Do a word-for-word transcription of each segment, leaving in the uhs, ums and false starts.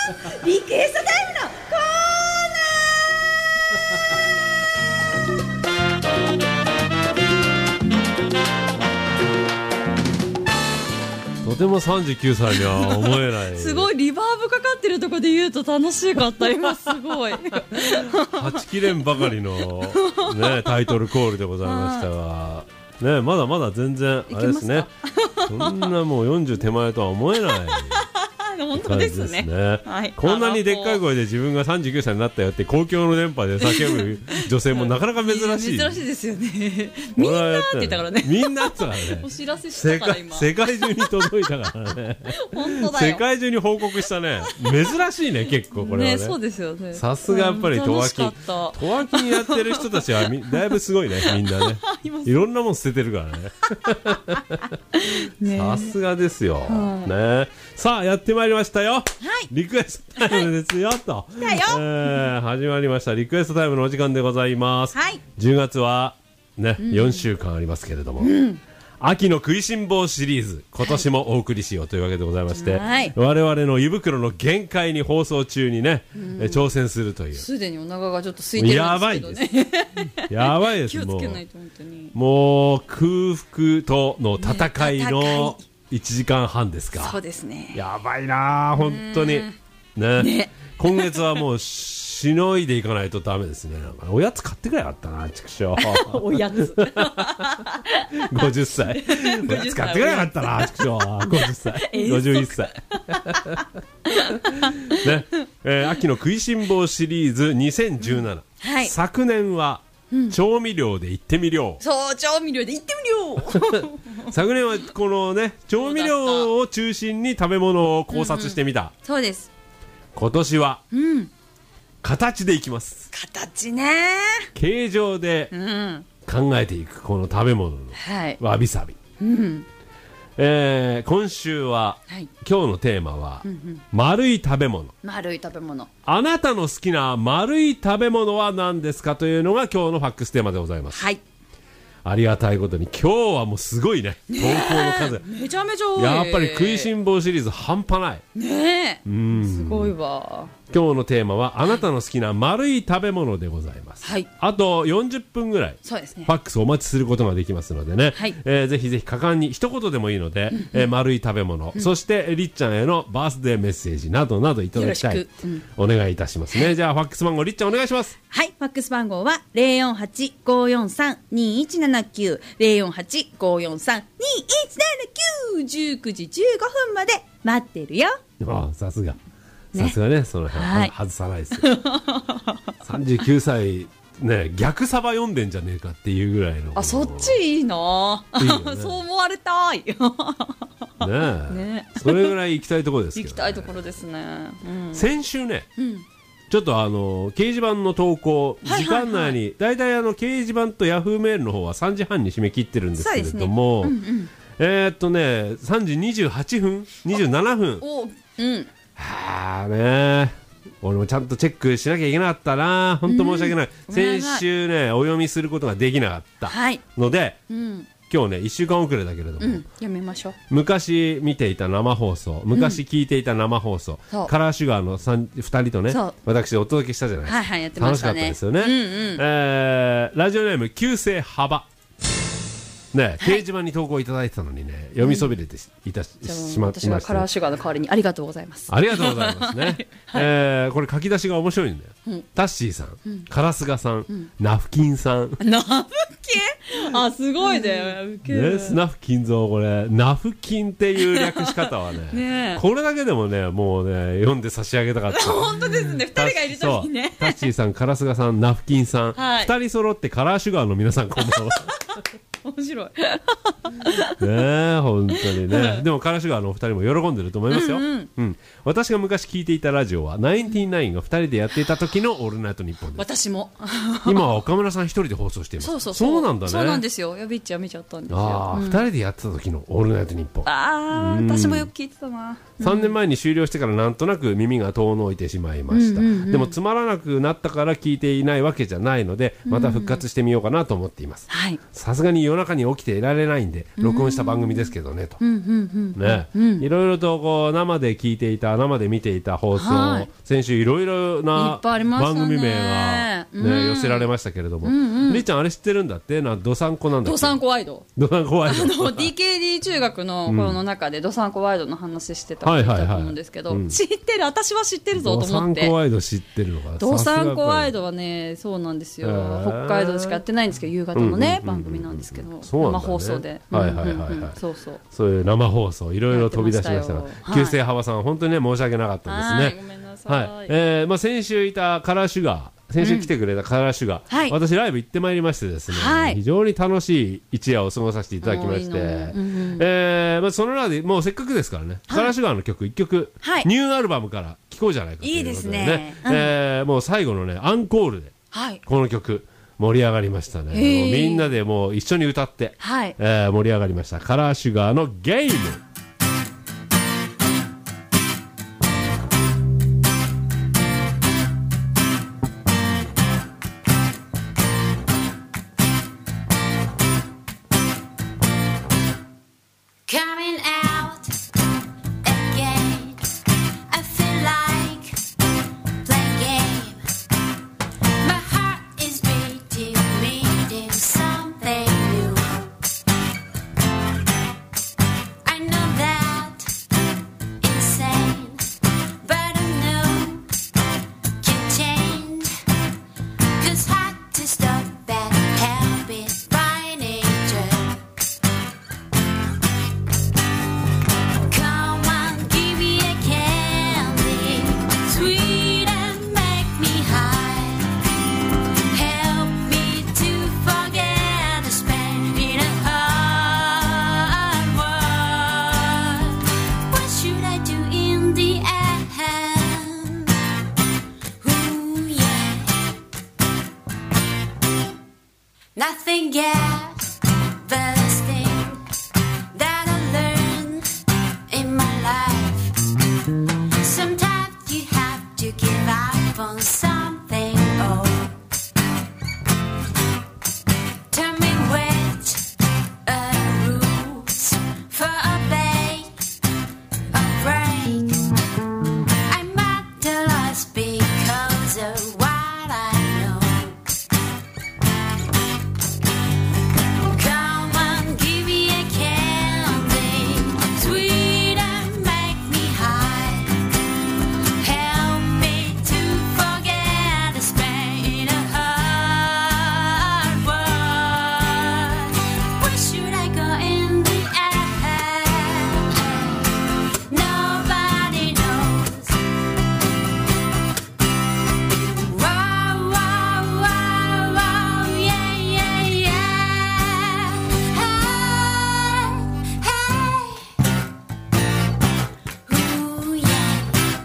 リクエストタイムのコとてもさんじゅうきゅうさいには思えないすごいリバーブかかってるとこで言うと楽しかった今すごいはちきれんばかりの、ね、タイトルコールでございましたが、ね、まだまだ全然あれですね。そんなもうよんじゅう手前とは思えない本当ですね、はい、 こんなにでっかい声で自分がさんじゅうきゅうさいになったよって公共の電波で叫ぶ女性もなかなか珍しい珍しいですよね。みんなって言ったからね。 みんなって言ったからね。 お知らせしたから今世界中に届いたからね本当だよ。 世界中に報告したね。珍しいね結構これはね。 ね、そうですよね。 さすがやっぱりトワキントワキンやってる人たちはみだいぶすごいねみんなねいろんなもん捨ててるからねさすがですよ、ね、さあやってまいりましたよ、はい、リクエストタイムですよ、はい、と、えー、始まりましたリクエストタイムのお時間でございます、はい、じゅうがつは、ね、うん、よんしゅうかんありますけれども、うん、秋の食いしん坊シリーズ今年もお送りしようというわけでございまして、はい、我々の湯袋の限界に放送中にね、うん、挑戦するというすでにお腹がちょっと空いてるんですけどねやばいです気をつけないと本当にもう空腹との戦いのいちじかんはんですか。 そうですね。 やばいな本当に ね, ね今月はもうしのいでいかないとダメですね。なんかおやつ買ってくれなかったな畜生おやつごじゅっさいおやつ買ってくれなかったな畜生ごじゅっさいごじゅういっさいね、えー、秋の食いしん坊シリーズにせんじゅうなな、うん、はい、昨年は調味料で行ってみよう、 そう調味料で行ってみよう昨年はこのね調味料を中心に食べ物を考察してみた、うんうん、 そうです。 今年は、うん、形でいきます。 形ね形状で考えていくこの食べ物のわびさび、うん、えー、今週は、はい、今日のテーマは、うんうん、丸い食べ物。 丸い食べ物。 あなたの好きな丸い食べ物は何ですかというのが今日のファックステーマでございます。はい。ありがたいことに今日はもうすごいね投稿の数めちゃめちゃ多い。 やっぱり食いしん坊シリーズ半端ないねえ、うん、すごいわ。 今日のテーマはあなたの好きな丸い食べ物でございます、はい、あとよんじゅっぷんぐらいそうですねファックスお待ちすることができますのでね、はい、えー、ぜひぜひ果敢に一言でもいいので、うんうん、えー、丸い食べ物、うん、そしてりっちゃんへのバースデーメッセージなどなどいただきたい、うん、お願いいたしますね、はい、じゃあファックス番号りっちゃんお願いします。 はい、ファックス番号は ゼロよんはち ごよんさん にいちななきゅう ゼロよんはち ごよんさん にいちななきゅう じゅうくじじゅうごふんまで待ってるよ。 ああ、さすがさすがね、その辺、はい、外さないですよさんじゅうきゅうさいね、逆サバ読んでんじゃねえかっていうぐらいの。 あ、そっちいいないい、ね、そう思われたいねえ、ね、それぐらい行きたいところですけど、ね、 行きたいところですね、 うん、先週ね、うん、ちょっとあの掲示板の投稿、時間内にだいたいあの掲示板とヤフーメールの方はさんじはんに締め切ってるんですけれども、ね、うんうん、えー、っとねさんじにじゅうはっぷんにじゅうななふん、おお、うん、はあね、俺もちゃんとチェックしなきゃいけなかったな、本当申し訳ない、うん、先週ねお読みすることができなかったので、はい、うん、今日ねいっしゅうかん遅れだけれども、うん、 読みましょう。 昔見ていた生放送、昔聞いていた生放送、うん、カラーシュガーのふたりとね私お届けしたじゃないですか、はいはい、やってましたね、楽しかったですよね、うんうん、えー、ラジオネーム旧姓幅ね、はい、掲示板に投稿いただいてたのにね読みそびれて し,、うん、いた し, しまってました、ね、 私はカラーシュガーの代わりにありがとうございます。 ありがとうございますね、はい、えー、これ書き出しが面白いんだよ、うん、タッシーさん、うん、カラスガさん、うん、ナフキンさん。 ナフキン、あ、すごいね、ウケる、 ね、スナフキン像、これナフキンっていう略し方は ね, ねこれだけでもねもうね読んで差し上げたかった本当ですね、ふたりがいるときにね、 タッシーさん、カラスガさん、ナフキンさん、はい、ふたり揃ってカラーシュガーの皆さんこんばんは面白いねえ、本当にねでもカラーシュガーのお二人も喜んでると思いますよ、うんうんうん、私が昔聞いていたラジオはナインティナインがふたりでやっていた時のオールナイトニッポンです。 私も今は岡村さん一人で放送しています。そうそうそう、そうなんだね。 そうなんですよ、やびっちゃん見ちゃったんですよ。 あ、うん、ふたりでやってた時のオールナイトニッポン、 あ、私もよく聞いてたな、うん、 さんねんまえに終了してからなんとなく耳が遠のいてしまいました、うんうんうん、でもつまらなくなったから聞いていないわけじゃないのでまた復活してみようかなと思っています。さすがに夜中に起きていられないんで録音した番組ですけどねと、 うんうんうんね、 うん、 いろいろとこう生で聞いていた生で見ていた放送、はい、先週いろいろな番組名が、ね、うん、寄せられましたけれども、うんうん、りっちゃんあれ知ってるんだってな、どさんこなんだっけ、 どさんこワイド、 どさんこワイド、 あの ディーケーディー 中学の頃の中でどさんこワイドの話してた人いたと思うんですけど、知ってる、私は知ってるぞと思って、どさんこワイド知ってるのか、どさんこワイドはね、そうなんですよ、北海道しかやってないんですけど、夕方のね、うんうんうんうん、番組なんですけど、生放送で、はいはいはいはい、そうそう、そういう生放送いろいろ飛び出しましたが、旧姓幅さん本当にね申し訳なかったですね。はい、ごめんなさい。はい、えー、まあ先週いたカラーシュガー、先週来てくれたカラーシュガー、うん、はい、私ライブ行ってまいりましてですね、はい、非常に楽しい一夜を過ごさせていただきまして、うん、えー、まあ、その中でもうせっかくですからね、はい、カラーシュガーの曲いっきょく、はい、ニューアルバムから聴こうじゃないかということでね、いいですね、うん、えー、もう最後のねアンコールで、はい、この曲盛り上がりましたね。もうみんなでもう一緒に歌って、はい、えー、盛り上がりました。カラーシュガーのゲーム。 Nothing gets the thing that I learned in my life. Sometimes you have to give up on something old. Tell me which are the rules for a bake or break. I'm at the loss because of what I know. Come on, give me a candy, sweet and make me high. Help me to forget the pain of hard work. Where should I go in the end? Nobody knows. Wow, wow, wow, wow, yeah, yeah, yeah. Hey, hey. Ooh, yeah.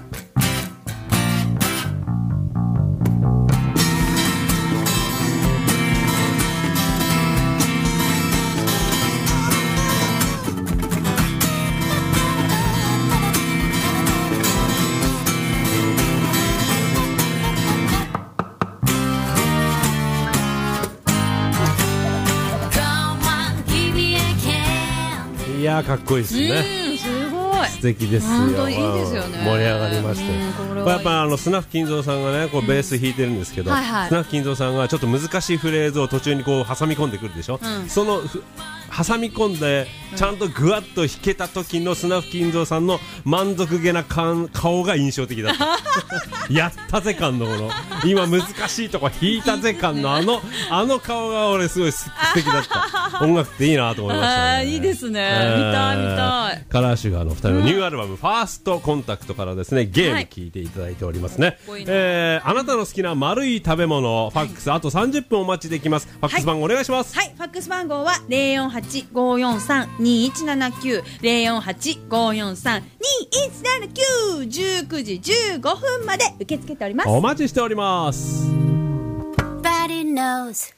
いやーかっこいいですね。 うん、すごい素敵ですよ。 本当いいですよね。 盛り上がりまして、 うんこれはこれやっぱあのスナフ金蔵さんがねこうベース弾いてるんですけど、 はいはいスナフ金蔵さんがちょっと難しいフレーズを途中にこう挟み込んでくるでしょ、 うんそのふ挟み込んでちゃんとぐわっと弾けた時のスナフ金蔵さんの満足げな顔顔が印象的だったやったぜ感のこの今難しいとこ弾いたぜ感のあのあの顔が俺すごい素敵だった音楽っていいなと思いましたね。 あーいいですね、見たい見たい。 カラーシュガーのふたりのニューアルバム、ファーストコンタクトからですねゲーム聴いていただいておりますね、 かっこいいな。 えーあなたの好きな丸い食べ物ファックス、あとさんじゅっぷんお待ちできます。ファックス番号お願いします。 はい、ファックス番号はゼロよんはちごーよんさんにいちななきゅう ゼロよんはちごーよんさんにいちななきゅうじゅうくじじゅうごふんまで受け付けております。 お待ちしております。 Nobody knows.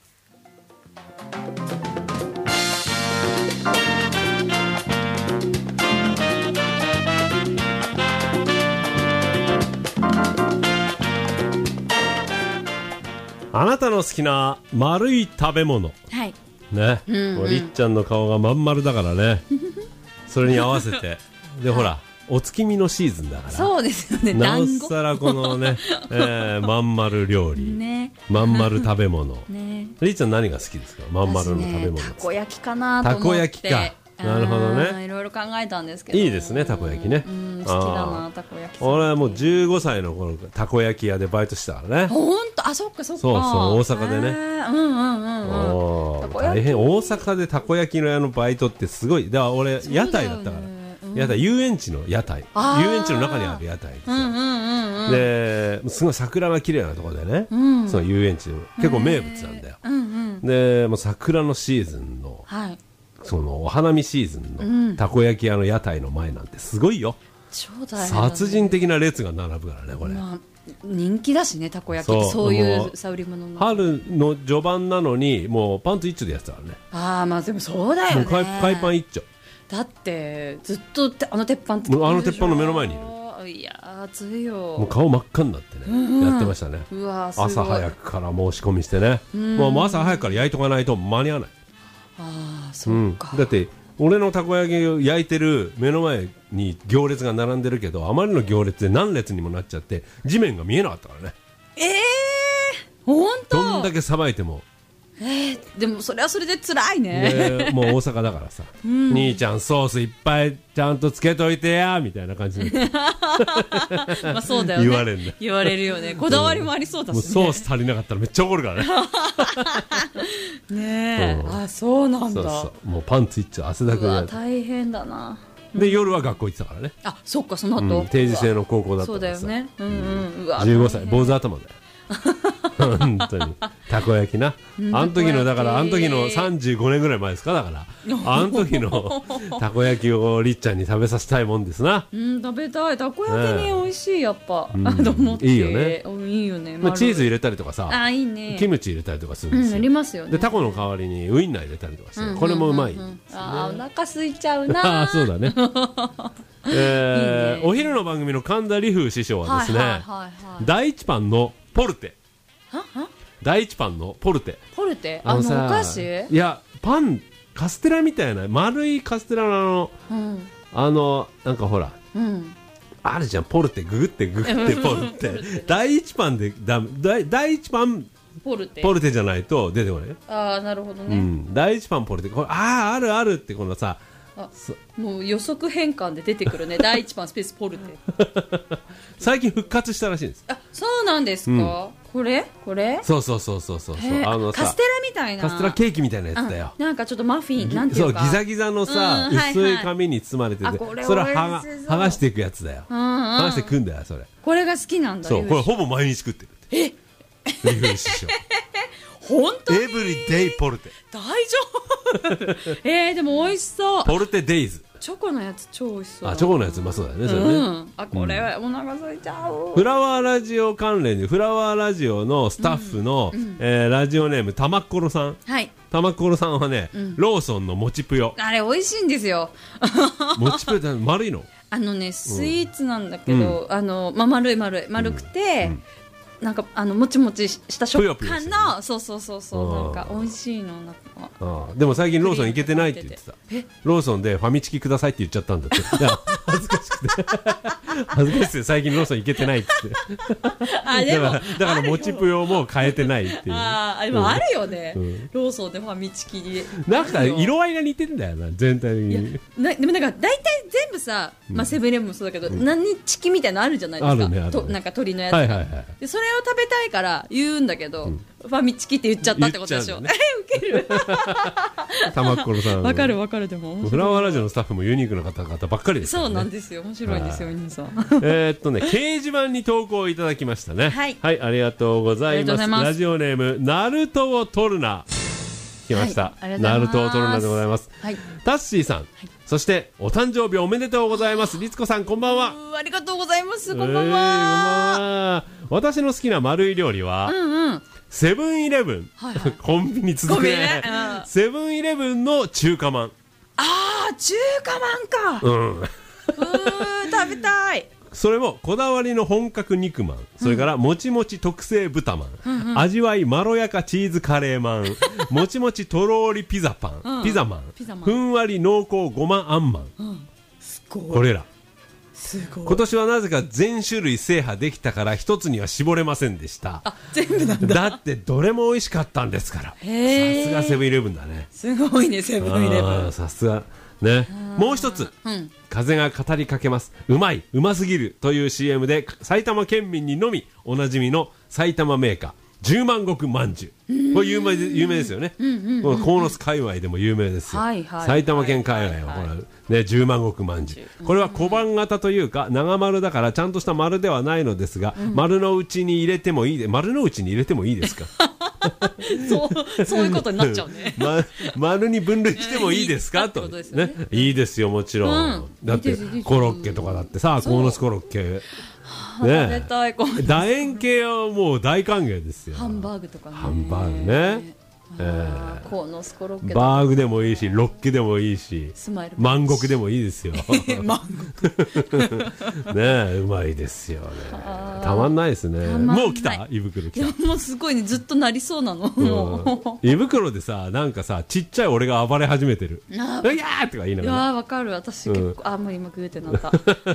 あなたの好きな丸い食べ物、 はい、 ね、うんうん、りっちゃんの顔がまん丸だからねそれに合わせてでほらお月見のシーズンだからそうですよねなおさらこのね、えー、まん丸料理、ね、まん丸食べ物、ね、りっちゃん何が好きですかまん丸の食べ物、ね、 たこ焼きかなと思ってたこ焼きかなるほどねいろいろ考えたんですけどいいですねたこ焼きね、 うん、好きだなたこ焼き俺はもうじゅうごさいの頃たこ焼き屋でバイトしてたからねほんとあそっかそっかそうそう大阪でねうんうんうんうん大変大阪でたこ焼きの屋のバイトってすごいだから俺屋台だったから屋台遊園地の屋台遊園地の中にある屋台ですよ、うんうんうんうん、ですごい桜が綺麗なところでね、うん、その遊園地結構名物なんだよ、うんうん、でもう桜のシーズンの、はい、そのお花見シーズンのたこ焼き屋の屋台の前なんてすごいよ、 超大変だね、 殺人的な列が並ぶからねこれ、まあ、 人気だしねたこ焼きってそういうさ売り物の春の序盤なのにもうパンツ一丁でやってたからねああまあでもそうだよね海, 海パン一丁だってずっとあの鉄板ってあの鉄板の目の前にいるいや暑いよもう顔真っ赤になってね、うんうん、やってましたねうわすごい朝早くから申し込みしてね、うん、もう朝早くから焼いとかないと間に合わないああそうか、 うん、だって俺のたこ焼きを焼いてる目の前に行列が並んでるけどあまりの行列で何列にもなっちゃって地面が見えなかったからねええー、ほんとどんだけさばいてもえー、でもそれはそれで辛いねもう大阪だからさ、うん、兄ちゃんソースいっぱいちゃんとつけといてやみたいな感じでまあそうだよね言われるんだ言われるよねこだわりもありそうだしね、 うん、もうソース足りなかったらめっちゃ怒るからねねえ、うん、あそうなんだそうそうもうパンツ一丁汗だくでやる大変だなで、うん、夜は学校行ってたからねあそっかその後、 うん、定時制の高校だったからさそうだよね、うんうん、うわじゅうごさい坊主頭だよ本当にたこ焼きなあの時のだからあの時のさんじゅうごねんぐらい前ですかだからあの時のたこ焼きをりっちゃんに食べさせたいもんですなうん食べたいたこ焼きね美味しいやっぱ、うん、と思っていいよねいいよね、 まあ、チーズ入れたりとかさあいいねキムチ入れたりとかするんですよ、 うん、ありますよねでタコの代わりにウインナー入れたりとかして、うん、これもうまい、うんうんうん、 あお腹空いちゃうなあそうだねえー、いいねお昼の番組の神田理風師匠はですね、はいはいはいはい、第一パンのポルテはは第一パンのポルテポルテあのお菓子いやパンカステラみたいな丸いカステラのあの、うん、あのなんかほら、うん、あるじゃんポルテググってググってポルテ第一パンでだ第第一パンポルテポルテじゃないと出てこないああなるほどね、うん、 第一パンポルテこれあああるあるってこのさあもう予測変換で出てくるね第一パンスペースポルテ最近復活したらしいんですあそうなんですか、うん、これこれそうそうそうそうそうあのさカステラみたいなカステラケーキみたいなやつだよなんかちょっとマフィンなんていうかそうギザギザのさ、うん、薄い紙に包まれてて、はいはい、それを剥が剥がしていくやつだよ、うんうん、剥がしていくんだよそれこれが好きなんだそうこれほぼ毎日食ってるえリフレッシュ本当にエブリデイポルテ大丈夫えー、でも美味しそうポルテデイズチョコのやつ超美味しそうあチョコのやつうまそうだよねそれね、うん、 あこれ、うん、お腹空いちゃうフラワーラジオ関連でフラワーラジオのスタッフの、うんうんえー、ラジオネームたまっころさんはいたまっころさんはね、うん、ローソンのもちぷよあれ美味しいんですよもちぷよって丸いのあのねスイーツなんだけど、うん、あの、まあ、丸い丸い丸くて、うんうんなんかあのもちもちした食感のぷよぷよ、ね、そうそうそうそうなんか美味しいのなんかあでも最近ローソン行けてないって言ってたえローソンでファミチキくださいって言っちゃったんだっていや恥ずかしくて恥ずかしくて最近ローソン行けてないってあでもだからだからもちぷよも変えてないっていうあでもあるよね、うん、ローソンでファミチキでなんか色合いが似てるんだよな全体的になでもなんか大体全部さ、まあ、セブンイレブンもそうだけど、うん、何チキみたいなのあるじゃないですか、 あるねあるねとなんか鳥のやつが、はいはいはい、でそれを食べたいから言うんだけど、うん、ファミチキって言っちゃったってことでしょ、ね、ウケるたまっころさんわかるわかるでもフラワーラジオのスタッフもユニークな方々ばっかりですから、ね、 そうなんですよ面白いですよ皆さんえーっとね掲示板に投稿いただきましたねはい、はい、ありがとうございますラジオネームナルトを取るな来ました、はい、ナルトを取るなでございます、はい、タッシーさん、はい、そしてお誕生日おめでとうございます律子さんこんばんはありがとうございますこんばんは、 えー、私の好きな丸い料理は、うんうんセブンイレブン、はいはい、コンビニ続くね、うん、セブンイレブンの中華まんあー中華まんかうんうー食べたいそれもこだわりの本格肉まん、それからもちもち特製豚まん、うんうん、味わいまろやかチーズカレーまんもちもちとろーりピザパン、うん、ピザまん、ピザマン、ふんわり濃厚ごまあんまん、うん、すごい、これらすごい。今年はなぜか全種類制覇できたから一つには絞れませんでした。 あ、全部なんだ。 だってどれも美味しかったんですから。さすがセブンイレブンだね。 すごいね、セブンイレブン。 さすがね。もう一つ、うん、風が語りかけます、うまいうますぎるという シーエム で埼玉県民にのみおなじみの埼玉銘菓十万石まんじゅう、これ有名で、有名ですよね。鴻巣界隈でも有名ですよ。はいはい、埼玉県界隈はこれ、はい、ね、十万石まんじゅう、これは小判型というか長丸だからちゃんとした丸ではないのですが、うん、丸の内に入れてもいいで、丸の内に入れてもいいですかそう、そういうことになっちゃうね、 ま、丸に分類してもいいですかと、ねね、いいですよ、もちろん、うん、だってコロッケとかだってさ、鴻巣コロッケね、食べたい。楕円形はもう大歓迎ですよ。 ハンバーグとかね。 ハンバーグね。えー、鴻巣コロッケバーグでもいいし、ロッケでもいいし、万石でもいいですよ。万石ね、うまいですよね。たまんないですね。もう来た？胃袋来た。 もうすごいね、ずっとなりそうなの。 うん、胃袋でさ、なんかさ、ちっちゃい俺が暴れ始めてる。いやーとか言いながら。 いやー、わかる。私結構、うん、あんまり今グーってなった。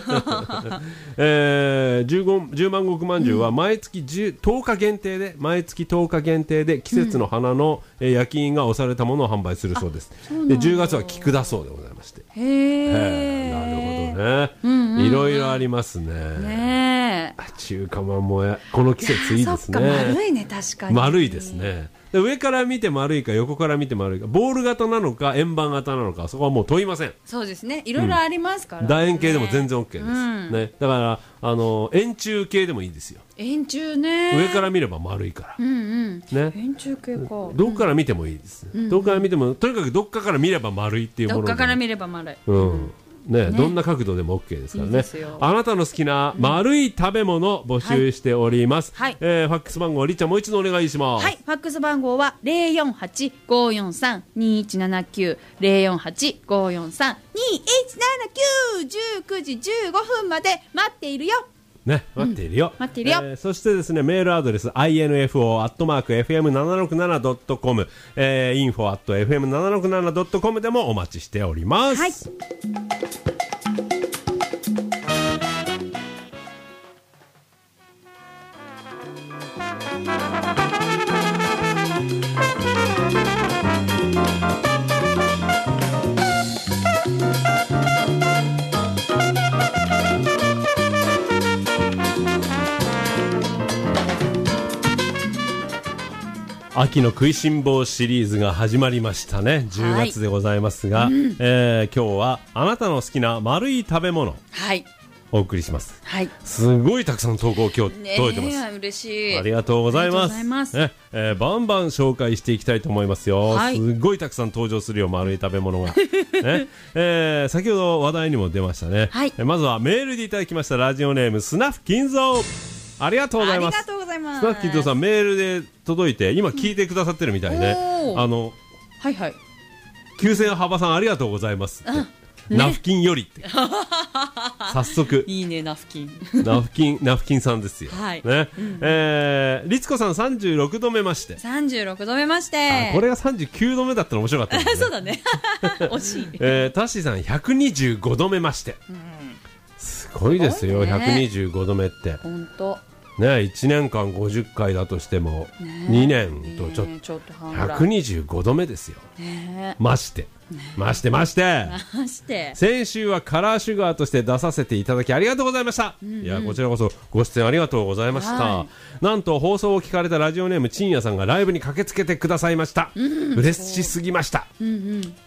えー、じゅうまん石まんじゅうは毎月とおか限定で、毎月とおか限定で季節の花の、うん、えー、焼き印が押されたものを販売するそうです。でじゅうがつは菊だそうでございまして。 へえ、なるほどね、うんうんうん、いろいろありますね。ね、中華まんもやこの季節いいですね。 丸いね、確かに丸いですね。で上から見て丸いか横から見て丸いか、ボール型なのか円盤型なのか、そこはもう問いません。そうですね、 いろいろありますからね、 楕円形でも全然 OK です、うんね、だからあの円柱形でもいいですよ。 円柱ね、 上から見れば丸いから、うんうんね、 円柱形か、 どっから見てもいいです、うん、どっから見てもとにかくどっかから見れば丸いっていうもので、 どっかから見れば丸い、 うんね、どんな角度でも OK ですからね。いいあなたの好きな丸い食べ物募集しております、はい、えー、ファックス番号りっちゃんもう一度お願いします。 はい、ファックス番号は ゼロよんはち ごーよんさん にいちななきゅう ゼロよんはち ごーよんさん にいちななきゅう じゅうくじじゅうごふんまで待っているよね、待っているよ、 うん、待っているよ、 えー、そしてですね、メールアドレス インフォ アットマーク エフエムななろくなな ドットコム、えー、インフォ アット エフエムななろくなな ドットコム でもお待ちしております。はい、秋の食いしん坊シリーズが始まりましたね。じゅうがつでございますが、はい、うん、えー、今日はあなたの好きな丸い食べ物、はい、お送りします、はい、すごいたくさん投稿今日届いてます、 ね、嬉しい、 ありがとうございます、ね、えー、バンバン紹介していきたいと思いますよ、はい、すごいたくさん登場するよ、丸い食べ物が、ね、えー、先ほど話題にも出ましたね、はい、えまずはメールでいただきました。ラジオネームスナフ金蔵、ありがとうございます。 ありがとうございます。 スナフ金蔵さん、メールで届いて今聞いてくださってるみたいで、うん、あの、 はいはい、 きゅうせん幅さんありがとうございますって、ね、ナフキンよりって早速いいね、ナフキンナフキンナフキンさんですよ、はい、ね、うん、えー、律子さんさんじゅうろくどめまして、 さんじゅうろくどめまして、 これがさんじゅうきゅうどめだったら面白かったですねそうだね惜しい、 えー、タッシーさんひゃくにじゅうごどめまして、うん、すごいですよ、ね、ひゃくにじゅうごどめって本当ね、いちねんかんごじゅっかいだとしても、ね、にねんとちょっと、ね、ちょっとひゃくにじゅうごどめですよ、ね、まして、ね、ましてましてまして先週はカラーシュガーとして出させていただきありがとうございました、うんうん、いやこちらこそご出演ありがとうございました、はい、なんと放送を聞かれたラジオネームちんやさんがライブに駆けつけてくださいました、うん、嬉しすぎました、うんうん、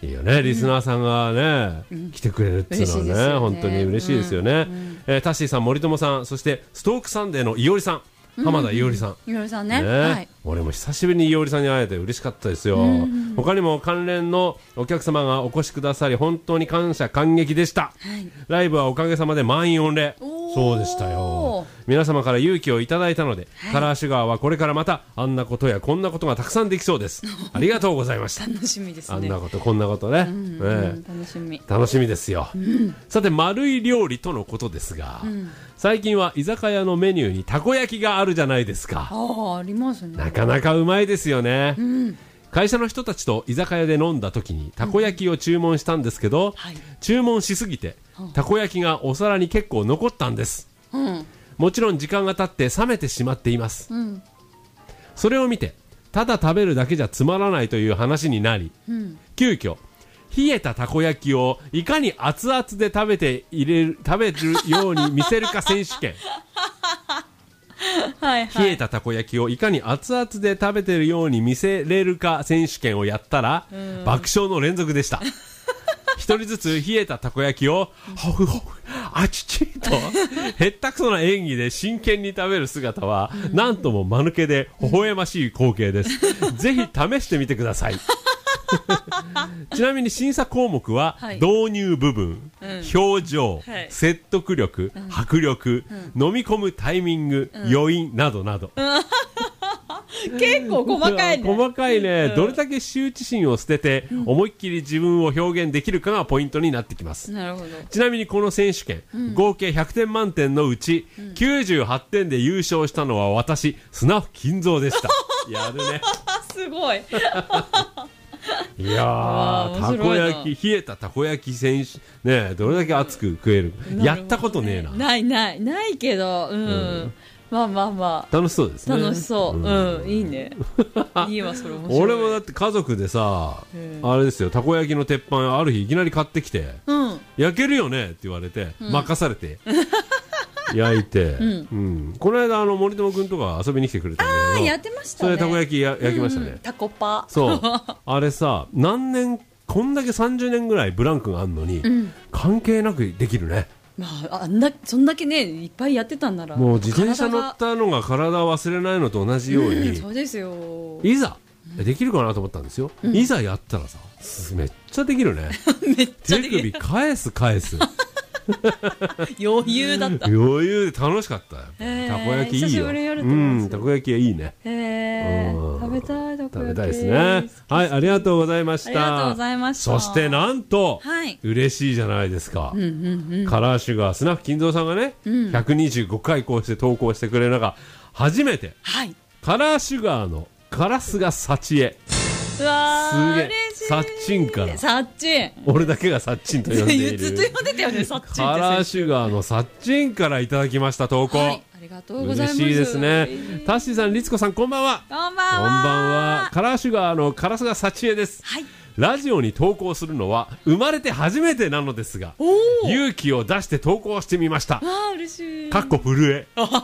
いいよね、リスナーさんがね、うん、来てくれるっていうのは ね, ね本当に嬉しいですよね、うんうん、えー、タッシーさん、森友さん、そしてストークサンデーのいおりさん、浜田伊織さん、 伊織さんね、 ね、はい、俺も久しぶりに伊織さんに会えて嬉しかったですよ、うん、他にも関連のお客様がお越しくださり本当に感謝感激でした、はい、ライブはおかげさまで満員御礼、 そうでしたよ。皆様から勇気をいただいたので、はい、カラーシュガーはこれからまたあんなことやこんなことがたくさんできそうです。ありがとうございました。 楽しみですね。 あんなことこんなことね、うんうんえー、楽しみ楽しみですよ、うん、さて丸い料理とのことですが、うん、最近は居酒屋のメニューにたこ焼きがあるじゃないですか。 あ、ありますね。 なかなかうまいですよね、うん、会社の人たちと居酒屋で飲んだ時にたこ焼きを注文したんですけど、うんはい、注文しすぎてたこ焼きがお皿に結構残ったんです、うん、もちろん時間が経って冷めてしまっています、うん、それを見てただ食べるだけじゃつまらないという話になり、うん、急遽冷えたたこ焼きをいかに熱々で食べて入れる食べるように見せるか選手権はい、はい、冷えたたこ焼きをいかに熱々で食べてるように見せれるか選手権をやったら、うん、爆笑の連続でした。一人ずつ冷えたたこ焼きをほふほふあちちとへったくそな演技で真剣に食べる姿は、うん、なんとも間抜けで微笑ましい光景です。ぜひ試してみてください。ちなみに審査項目は、はい、導入部分、うん、表情、はい、説得力、うん、迫力、うん、飲み込むタイミング、うん、余韻などなど、 結構細かいね。 細かいね、うん、どれだけ羞恥心を捨てて、うん、思いっきり自分を表現できるかがポイントになってきます。 なるほど。 ちなみにこの選手権、うん、合計ひゃくてん満点のうち、うん、きゅうじゅうはちてんで優勝したのは私、スナフ金蔵でした。やるね。すごい。いやー、たこ焼き、冷えたたこ焼き選手ね、どれだけ熱く食える、ね、やったことねえな。 ないないないけど、うん、うん、まあまあまあ楽しそうですね。 楽しそう、うん、うん、いいね。いいわ、それ面白い。 俺もだって家族でさ、あれですよ、たこ焼きの鉄板ある日いきなり買ってきて、うん、焼けるよねって言われて、うん、任されて焼いて、うんうん、この間あの森友君とか遊びに来てくれたんだけど、 あーやってましたね。 それでたこ焼きや焼きましたね、うん、 タコパ。 そうあれさ、何年こんだけさんじゅうねんぐらいブランクがあるのに、うん、関係なくできるね。 まあ、あんなそんだけねいっぱいやってたんなら、 もう自転車乗ったのが体を忘れないのと同じように、 うん、そうですよ。 いざできるかなと思ったんですよ、うん、いざやったらさめっちゃできるね。 めっちゃできる。 手首返す返す余裕だった。 余裕で楽しかったよ。たこ焼きいいよ。久しぶりにやると思いますよ。うん、たこ焼きはいいね。 へー、食べたい。たこ焼き食べたいですね。はい、ありがとうございました。 ありがとうございました。 そしてなんと、 はい、 嬉しいじゃないですか、 うんうんうん、 カラーシュガースナフ金蔵さんがね、うん、ひゃくにじゅうごかいこうして投稿してくれる中初めて、はい、カラーシュガーのカラスが幸恵。 うわー、 すげえ。サッチンからサッチン、 俺だけがサッチンと呼んでいるずっと呼んでたよね、サッチンって。 カラーシュガーのサッチンからいただきました投稿、はい、 ありがとうございます。 嬉しいですね。タッシーさん、リツコさん、こんばんは。 こんばんは。 こんばんは。カラーシュガーのカラスが幸恵です、はい、ラジオに投稿するのは生まれて初めてなのですが、勇気を出して投稿してみました。 あー、嬉しい。 かっこ震え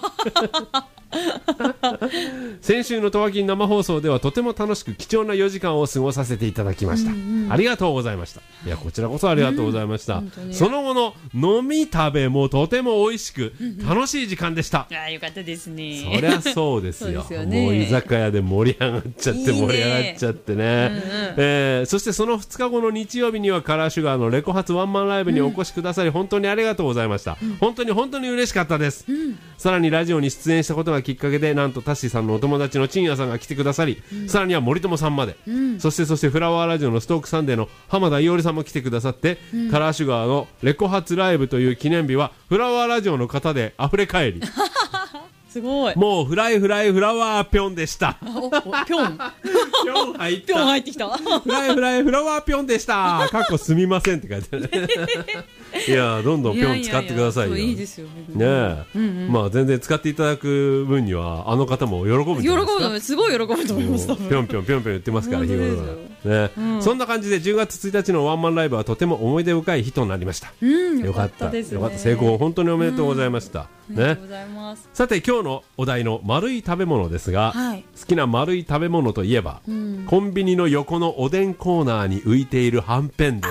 先週のとわきん生放送ではとても楽しく貴重なよじかんを過ごさせていただきました、うんうん、ありがとうございました。いや、こちらこそありがとうございました、うん、その後の飲み食べもとても美味しく楽しい時間でした、 うんうん、あ、よかったですね。 そりゃそうですよ。そうですよね。もう居酒屋で盛り上がっちゃって盛り上がっちゃってね、うんうん、えー、そしてそのふつかごの日曜日にはカラーシュガーのレコ発ワンマンライブにお越しくださり、うん、本当にありがとうございました、うん、本当に本当に嬉しかったです、うん、さらにラジオに出演したことがきっかけで、なんとタッシーさんのお友達の陳也さんが来てくださり、うん、さらには森友さんまで、うん、そしてそしてフラワーラジオのストークサンデーの浜田伊織さんも来てくださって、うん、カラーシュガーのレコ発ライブという記念日はフラワーラジオの方で溢れ返りすごい。 もうフライフライフラワーピョンでした。 ピョンピョン入った。 ピョン入ってきた。 フライフライフラワーピョンでした。かっこすみませんって書いてある。いや、どんどんピョン使ってくださいよ。 いやいやいや、いいですよね。 え、うんうん、まあ全然使っていただく分にはあの方も喜ぶんじゃないですか。 喜ぶ、すごい喜ぶと思います。 ピョンピョンピョンピョン言ってますから日頃はね、うん、そんな感じでじゅうがつついたちのワンマンライブはとても思い出深い日となりました。 うん、よかったですね。 よかった、成功本当におめでとうございました、 うん、ね、ありがとうございます。 さて今日のお題の丸い食べ物ですが、はい、好きな丸い食べ物といえば、うん、コンビニの横のおでんコーナーに浮いているはんぺんです。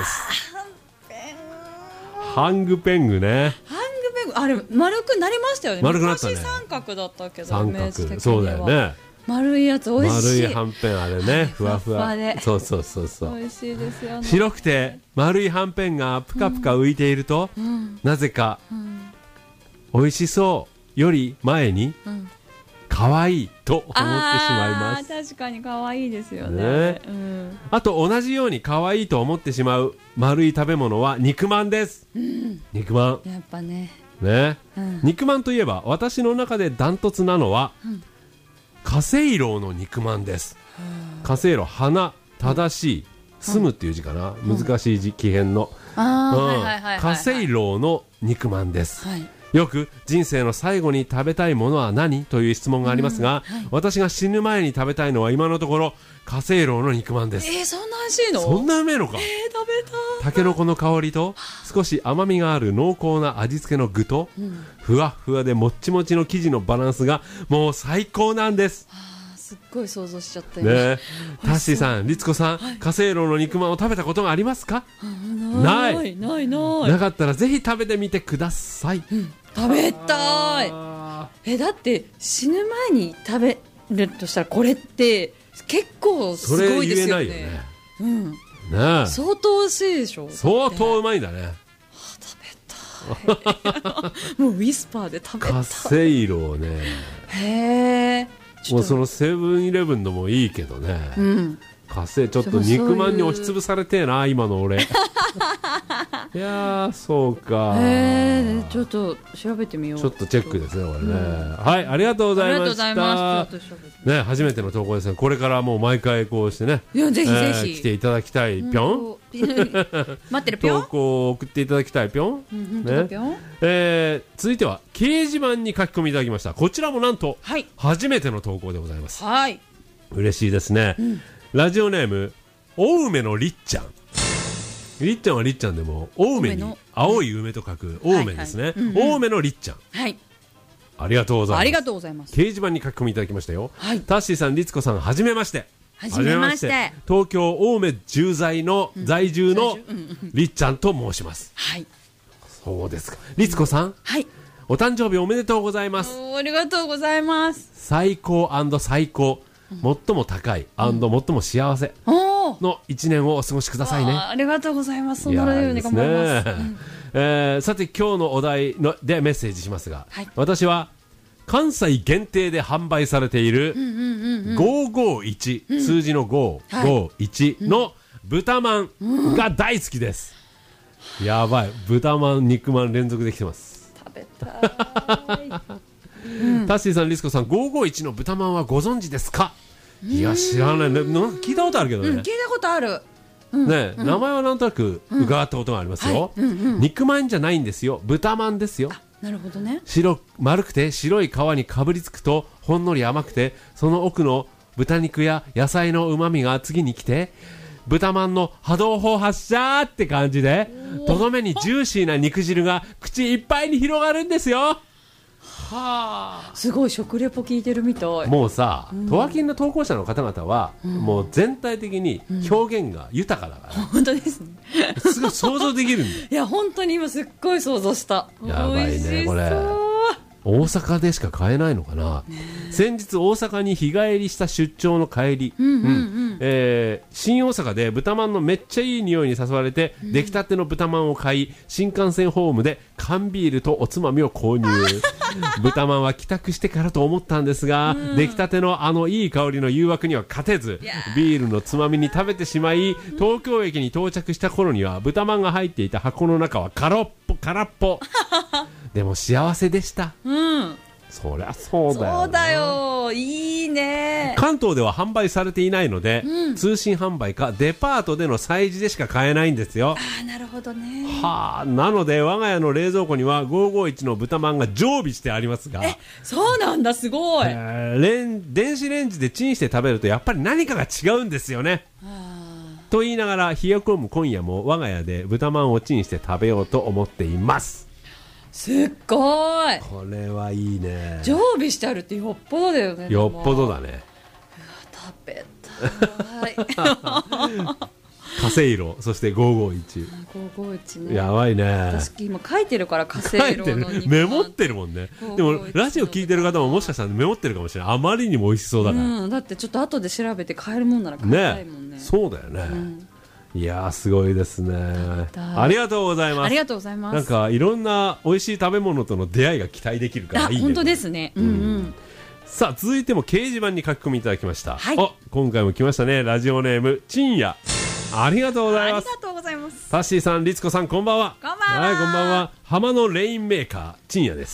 ハングペングね。 ハングペング、あれ丸くなりましたよね。 丸くなったね。 昔三角だったけど、 三角、そうだよね。 丸いやつ美味しい。 丸いはんぺん、あれね、ふわふわ。そうそうそうそう。 美味しいですよね。 白くて丸いはんぺんがぷかぷか浮いていると、うん、なぜか、うん、 美味しそうより前に、うん、可愛いと思ってしまいます。 あ確かに可愛いですよ ね, ね、うん、 あと同じように可愛いと思ってしまう丸い食べ物は肉まんです、うん、肉まんやっぱねね、うん、肉まんといえば私の中でダントツなのは、うん、華正楼の肉まんです。華正楼花正しい住むっていう字かな、うん、難しい字奇変の華正楼の肉まんです、はい、よく人生の最後に食べたいものは何という質問がありますが、うんはい、私が死ぬ前に食べたいのは今のところ華正楼の肉まんです。 えー、そんな美味しいの？ そんなうめえのか、 えー、食べたい。 タケノコの香りと少し甘みがある濃厚な味付けの具と、うん、ふわふわでもっちもちの生地のバランスがもう最高なんです。 すっごい想像しちゃったよね。タッシーさん、律子さん、はい、華正楼の肉まんを食べたことがありますか？ないないないない。 なかったらぜひ食べてみてください、うん、 食べたい。えだって死ぬ前に食べるとしたらこれって結構すごいですよね。それ言えないよね、うん、ね相当美味しいでしょ。 相当うまいんだね。はあ、食べたいもうウィスパーで食べたい。 華正楼ね。 へーもうそのセブンイレブンのもいいけどね、うん、火星ちょっと肉まんに押しつぶされてえな今の俺いやーそうか。 へーちょっと調べてみよう。 ちょっとチェックですねこれね、うん、はいありがとうございました。ありがとうございます。ね初めての投稿ですね。これからもう毎回こうしてねいやぜひぜひ、 えー、来ていただきたいぴょん待ってるぴょん投稿を送っていただきたいぴょん、うん、ねえー、続いては掲示板に書き込みいただきました。こちらもなんと、はい、初めての投稿でございます。 はい嬉しいですね、うん、ラジオネーム青梅のりっちゃん。りっちゃんはりっちゃんでも青梅に青い梅と書く青梅ですね、はいはいうんうん、青梅のりっちゃん、はい、ありがとうございます。 ありがとうございます。 掲示板に書き込みいただきましたよ、はい、タッシーさん律子さんはじめまして。 はじめまして。 東京青梅住在の、うん、在住のりっちゃんと申します、 はい、 そうですか。律子さん、はい、お誕生日おめでとうございます。 ありがとうございます。 最高&最高、うん、最も高い&最も幸せの一年をお過ごしくださいね。 あ, ありがとうございます。そのように頑張ります、うんえー、さて今日のお題のでメッセージしますが、はい、私は関西限定で販売されているごーごーいち、うん、数字のごーごーいちの豚まんが大好きです、うん、やばい豚まん肉まん連続できてます。 食べたい、 うん、タッシーさんリスコさんごーごーいちの豚まんはご存知ですか？いや知らないね。なんか聞いたことあるけどね、うん、 聞いたことある、 うんねうん、名前はなんとなく伺ったことがありますよ、うんはいうんうん、肉まんじゃないんですよ、豚まんですよ。 なるほどね。 白丸くて白い皮にかぶりつくとほんのり甘くて、その奥の豚肉や野菜のうまみが次に来て豚まんの波動砲発射って感じでとどめにジューシーな肉汁が口いっぱいに広がるんですよ。はあ、 すごい食レポ聞いてるみたい。 もうさ、うん、トワキンの投稿者の方々は、うん、もう全体的に表現が豊かだから、 うん、本当ですね。 すごい想像できるんだよ。 いや本当に今すっごい想像した。 やばいねこれ。大阪でしか買えないのかな。先日大阪に日帰りした出張の帰り、うんうんうんえー、新大阪で豚まんのめっちゃいい匂いに誘われて、うん、出来たての豚まんを買い新幹線ホームで缶ビールとおつまみを購入。豚まんは帰宅してからと思ったんですが、うん、出来たてのあのいい香りの誘惑には勝てずビールのつまみに食べてしまい、東京駅に到着した頃には豚まんが入っていた箱の中は空っぽ空っぽ。でも幸せでした、うん、そりゃそうだよ、 そうだよ、いいね。 関東では販売されていないので、うん、通信販売かデパートでの催事でしか買えないんですよ。 あ、なるほどね。 はあ、なので我が家の冷蔵庫にはごーごーいちの豚まんが常備してありますが。 え、そうなんだ、すごい、 えー、レン電子レンジでチンして食べるとやっぱり何かが違うんですよね。と言いながら冷え込む今夜も我が家で豚まんをチンして食べようと思っています。 すっごい、 これはいいね。 常備してあるってよっぽどだよね。 よっぽどだね。 うわ、食べたい。 華正楼、そしてごーごーいち。 ごーごーいちね。 やばいね。 私今書いてるから華正楼の肉。 メモってるもんね。でもラジオ聞いてる方ももしかしたらメモってるかもしれない。あまりにも美味しそうだから。 うん、だってちょっと後で調べて買えるもんなら買いたいもんね。 ね、そうだよね。うん、 いやーすごいですね。ありがとうございます。 ありがとうございます。 なんかいろんな美味しい食べ物との出会いが期待できるからいいね。 本当ですね。うんうん。 さあ続いても掲示板に書き込みいただきました。 はい、 お今回も来ましたね。ラジオネームちんや。ありがとうございます。 ありがとうございます。 タッシーさん、律子さん、こんばんは。 こんばんは。 はい、こんばんは。浜のレインメーカーちんやです。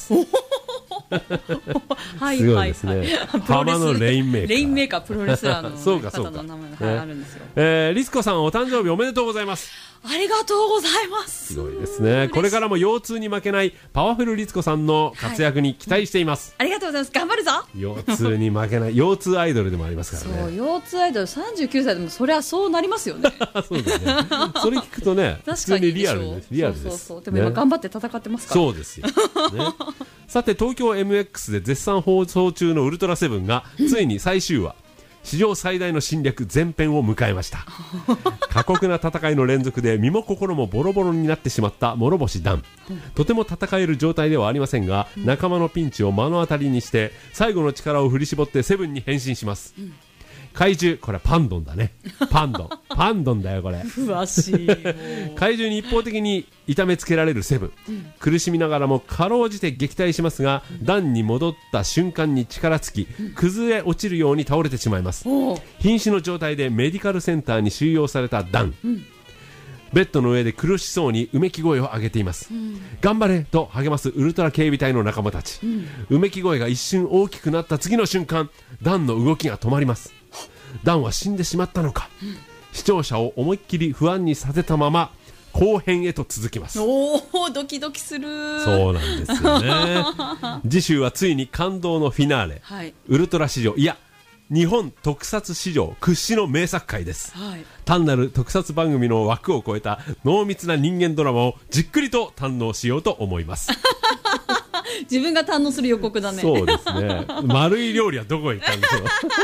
はいすごいですね。はいはいはい、浜のレインメーカー。 レインメーカープロレスラーのそうかそうか方の名前が、はい、あるんですよ。 えー、律子さんお誕生日おめでとうございます。 ありがとうございます。 すごいですね。これからも腰痛に負けないパワフル律子さんの活躍に期待しています。 はい、ありがとうございます。頑張るぞ。 腰痛に負けない腰痛アイドルでもありますからね。 そう腰痛アイドルさんじゅうきゅうさいでもそりゃそうなりますよね。 そうだね。それ聞くとね普通にリアルです。リアルです。 そうそうそう。でも今頑張って戦ってますから。 そうですよ。ね、さて東京 エムエックス で絶賛放送中のウルトラセブンがついに最終話。史上最大の侵略前編を迎えました。過酷な戦いの連続で身も心もボロボロになってしまった諸星団、うん、とても戦える状態ではありませんが、うん、仲間のピンチを目の当たりにして最後の力を振り絞ってセブンに変身します、うん、怪獣これはパンドンだね。パンドンパンドンだよこれ。 詳しい。 怪獣に一方的に痛めつけられるセブン、うん、苦しみながらもかろうじて撃退しますが、うん、ダンに戻った瞬間に力尽き、うん、崩れ落ちるように倒れてしまいます。瀕死の状態でメディカルセンターに収容されたダン、うん、ベッドの上で苦しそうにうめき声を上げています、うん、頑張れと励ますウルトラ警備隊の仲間たち、うん、うめき声が一瞬大きくなった次の瞬間、ダンの動きが止まります。ダンは死んでしまったのか、うん、視聴者を思いっきり不安にさせたまま後編へと続きます。 おードキドキする。 そうなんですよね。次週はついに感動のフィナーレ、はい、ウルトラ史上いや日本特撮史上屈指の名作回です、はい、単なる特撮番組の枠を超えた濃密な人間ドラマをじっくりと堪能しようと思います。 自分が堪能する予告だね。 そうですね。丸い料理はどこへ行ったんでしょ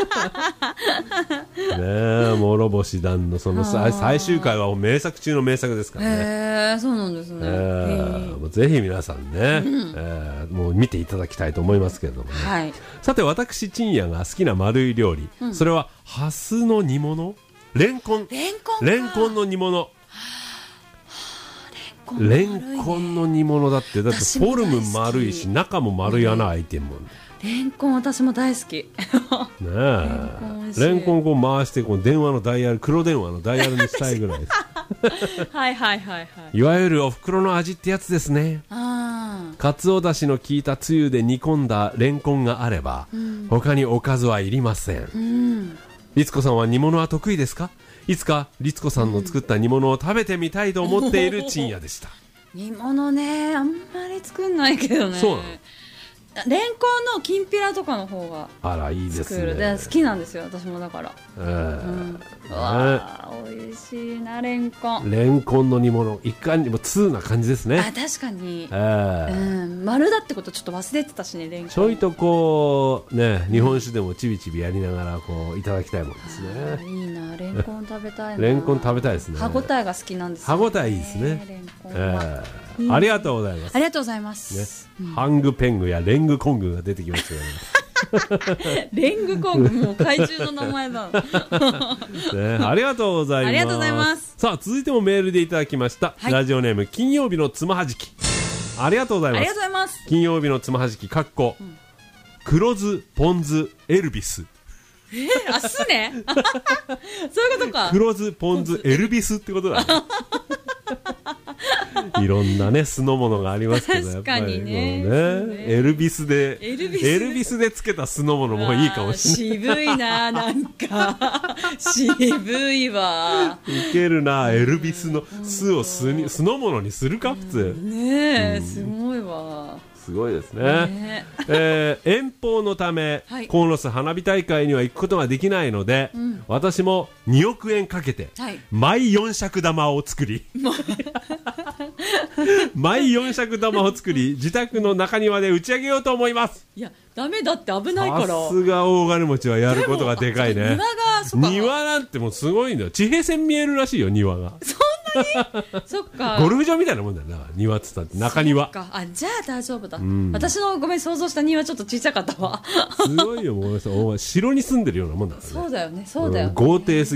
う。ねえ、諸星団のその最終回は名作中の名作ですからね。 へえ、そうなんですね。 えー、もうぜひ皆さんね、うんえー、もう見ていただきたいと思いますけれどもね。はい、さて私ちんやが好きな丸い料理、うん、それはハスの煮物、レンコン、 レンコン、 レンコンの煮物。レンコンの煮物だって、だってフォルム丸いし中も丸い穴開いてるもんね。 レンコン私も大好き。ねえ、レンコンこう回してこう電話のダイヤル、黒電話のダイヤルにしたいぐらいです。 はいはいはいはい。 いわゆるお袋の味ってやつですね。あかつおだしの効いたつゆで煮込んだレンコンがあれば、うん、他におかずはいりません。うん、律子さんは煮物は得意ですか？いつか律子さんの作った煮物を食べてみたいと思っているちんやでした。 煮物ね、あんまり作んないけどね。 そうなの。 レンコンのきんぴらとかの方があらいいですね。 で好きなんですよ私もだから。えーうん、うわー、美味しいなレンコン。 レンコンの煮物いかにも通な感じですね。 あ確かに、えーうん、丸だってことちょっと忘れてたしねレンコン。 ちょいとこうね日本酒でもちびちびやりながらこういただきたいもんですね。 いいなレンコン食べたいな。 レンコン食べたいですね。 歯ごたえが好きなんですよ、 ね、歯ごたえいいですね。レンコンは、えーありがとうございます。 ありがとうございます、 ねうん、ハングペングやレングコングが出てきましたよね。 レングコングもう怪獣の名前だ。 ね、ありがとうございます。 ありがとうございます。 さあ続いてもメールでいただきました、はい、ラジオネーム金曜日のつまはじき。ありがとうございます。 ありがとうございます。 金曜日のつまはじきかっこ、うん、黒酢ポン酢エルビス。 えー、あすね。そういうことか。 黒酢ポン酢エルビスってことだね。いろんなね酢の物がありますけど、 確かにね、 やっぱりね、エルビスでエルビス、エルビスでつけた酢の物もいいかもしれない。 渋いな、なんか渋いわ。 いけるな、エルビスの酢を酢に酢の物にするか普通。 ねえ、うん、すごいわ。 すごいですね。ねえー、遠方のため、はい、鴻巣花火大会には行くことができないので、うん、私もにおくえんかけて、はい、毎よん尺玉を作り毎よん尺玉を作り自宅の中庭で打ち上げようと思います。 いやダメだって危ないから。 さすが大金持ちはやることがでかいね。 庭がそか庭なんてもうすごいんだよ。地平線見えるらしいよ庭が。 そんなにそっか。 ゴルフ場みたいなもんだよな庭っつったって中庭。 そっかあじゃあ大丈夫だ、うん、私のごめん想像した庭ちょっと小さかったわ。 すごいよもうお前城に住んでるようなもんだからね。 そうだよねそうだよね、 うん、豪邸すぎて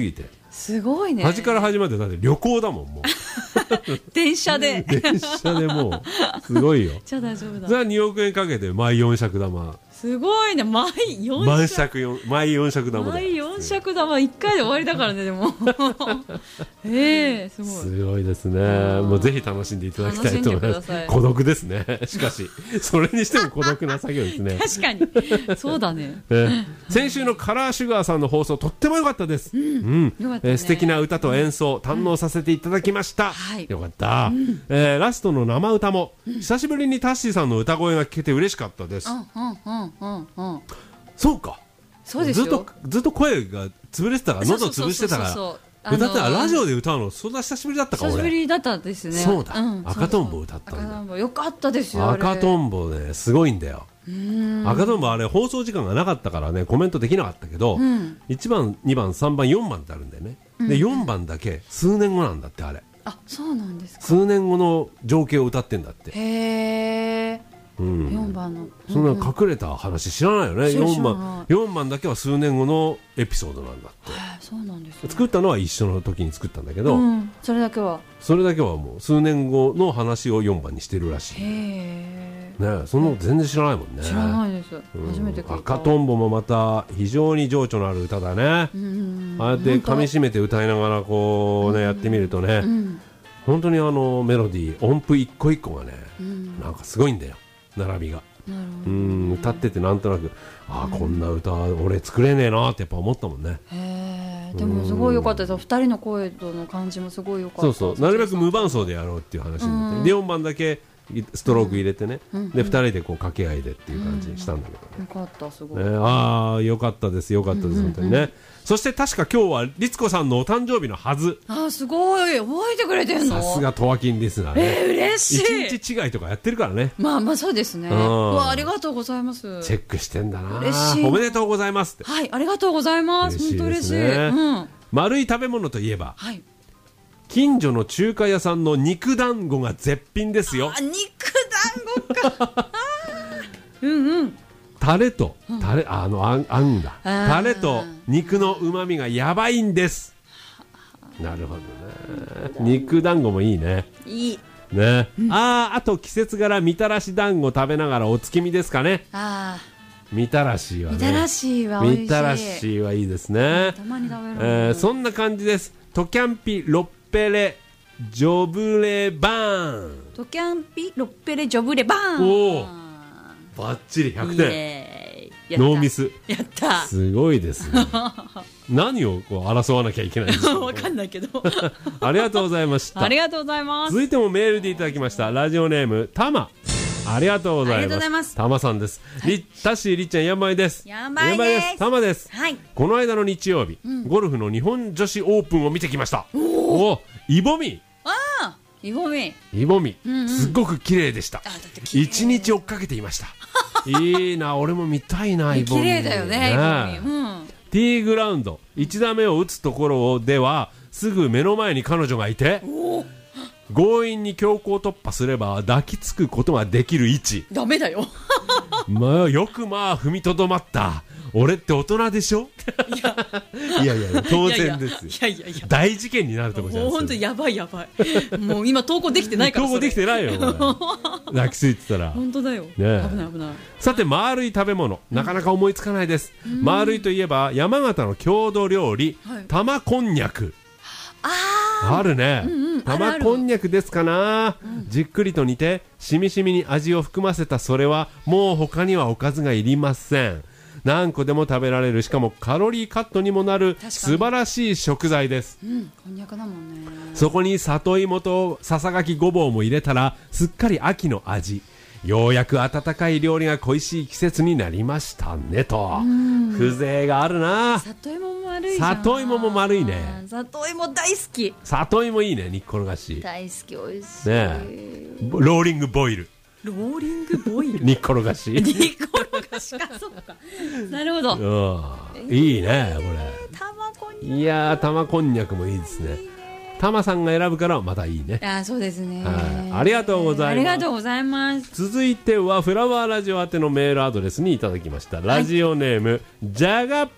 すごいね。 端から端までだって旅行だもんもう電車で電車でもうすごいよ。 じゃあ大丈夫だ。 それはにおくえんかけて毎よん尺玉。 すごいね。毎よん満尺よん毎よん尺玉だ。 毎よん尺玉いっかいで終わりだからねでもええー、すごいすごいですね。もうぜひ楽しんでいただきたいと思います。孤独ですね。しかしそれにしても孤独な作業ですね。 確かにそうだね。 え先週のカラーシュガーさんの放送とっても良かったです。うんうん、よかったね。え素敵な歌と演奏、うん、堪能させていただきました。はい、よかった、うんえー。ラストの生歌も、うん、久しぶりにタッシーさんの歌声が聞けて嬉しかったです。うんうんうんうんうん、そうか。そうですよ。ずっとずっと声が潰れてたから喉潰してたから歌ったらラジオで歌うのそんな久しぶりだったか。 久しぶりだったですね。 そうだ、うん、赤とんぼ歌ったんだ。 赤とんぼよかったですよ。 赤とんぼねすごいんだよ。赤とんぼあれ放送時間がなかったからねコメントできなかったけど、うん、いちばんにばんさんばんよんばんってあるんだよね、うん、でよんばんだけ数年後なんだってあれ。 あそうなんですか。 数年後の情景を歌ってんだって。 へーうん、よんばんのそんな隠れた話知らないよね。よんばんよんばんだけは数年後のエピソードなんだって。 そうなんです、ね、 作ったのは一緒の時に作ったんだけど、うん、 それだけはそれだけはもう数年後の話をよんばんにしてるらしい。へーね、その全然知らないもんね。 知らないです、うん、初めて聞いた。 赤とんぼもまた非常に情緒のある歌だね。うんああやって噛み締めて歌いながらこうね、うん、やってみるとね、うん、本当にあのメロディー音符一個一個がね、うん、なんかすごいんだよ並びが。うん歌っててなんとなくああこんな歌俺作れねえなってやっぱ思ったもんね。 へでもすごい良かったです。ふたりの声との感じもすごい良かった。 そうそうなるべく無伴奏でやろうっていう話になって、でよんばんだけストローク入れてね、うん、でふたりでこう掛け合いでっていう感じにしたんだけどね、 うん、よかったすごい、 ね、ああよかったですよかったです、うんうんうん、本当にね。そして確か今日は律子さんのお誕生日のはず。 あーすごい覚えてくれてんの。 さすがトワキンリスナーね。 えー、嬉しい。 一日違いとかやってるからね。 まあまあそうですね。うわありがとうございます。 チェックしてんだな。 嬉しい。 おめでとうございますって。 はいありがとうございます。本当嬉しい、ねうん、 丸い食べ物といえば、 はい、 近所の中華屋さんの肉団子が絶品ですよ。 あ肉団子かうんうんタレとタレ、うん、あのあんあんだタレと肉のうまみがやばいんです。なるほどね。肉団子もいいね。 いいね、うん、ああと季節柄みたらし団子食べながらお月見ですかね。あみたらしはねみたらしは美味しい。みたらしはいいですね。 たまに食べる、 えー、そんな感じです。トキャンピロッペレジョブレバーン。 トキャンピロッペレジョブレバーン。 おおバッチリひゃくてん。ノーミス。 やったすごいですね何をこう争わなきゃいけないんですかわかんないけどありがとうございました。 ありがとうございます。 続いてもメールでいただきました。ラジオネームタマ。ありがとうございます。タマさんです、はい、タッシーりっちゃんやんまいです。 やんまいです。 タマです、 はい、 この間の日曜日、うん、ゴルフの日本女子オープンを見てきました。おおイボミ。 ああイボミイボミ、うんうん、すっごく綺麗でした。一日追っかけていましたいいな俺も見たいなイボミ。 綺麗だよねイボミ、うん、 ティーグラウンドいち打目を打つところではすぐ目の前に彼女がいて強引に強行突破すれば抱きつくことができる位置。 ダメだよまあよくまあ踏みとどまった。俺って大人でしょいやいやいや当然ですよ。 いやいやいや大事件になるところじゃないですか。 本当やばいやばいもう今投稿できてないから投稿できてないよ抱きついてたら本当だよ、ね、危ない危ない。さて丸い食べ物なかなか思いつかないです、うん、丸いといえば山形の郷土料理、はい、玉こんにゃく。ああるね、うんうん、玉こんにゃくですかな、うん、じっくりと煮てしみしみに味を含ませたそれはもう他にはおかずがいりません。何個でも食べられるしかもカロリーカットにもなる素晴らしい食材です、 うん、こんにゃくだもんね。 そこに里芋とささがきごぼうも入れたらすっかり秋の味。ようやく温かい料理が恋しい季節になりましたねと。風情があるな。 里芋も丸いじゃん。 里芋も丸いね。 里芋大好き。 里芋いいね煮っころがし大好き美味しい、 ね、ローリングボイルローリングボイル煮っころがし煮っころがしかそうかなるほど、 うん、いいねこれ。 玉こんにゃくいやー玉こんにゃくもいいですね。タマさんが選ぶからまたいいね。 あそうですね、 ありがとうございます。 ありがとうございます。 続いてはフラワーラジオ宛てのメールアドレスにいただきました、はい、ラジオネームジャガポッ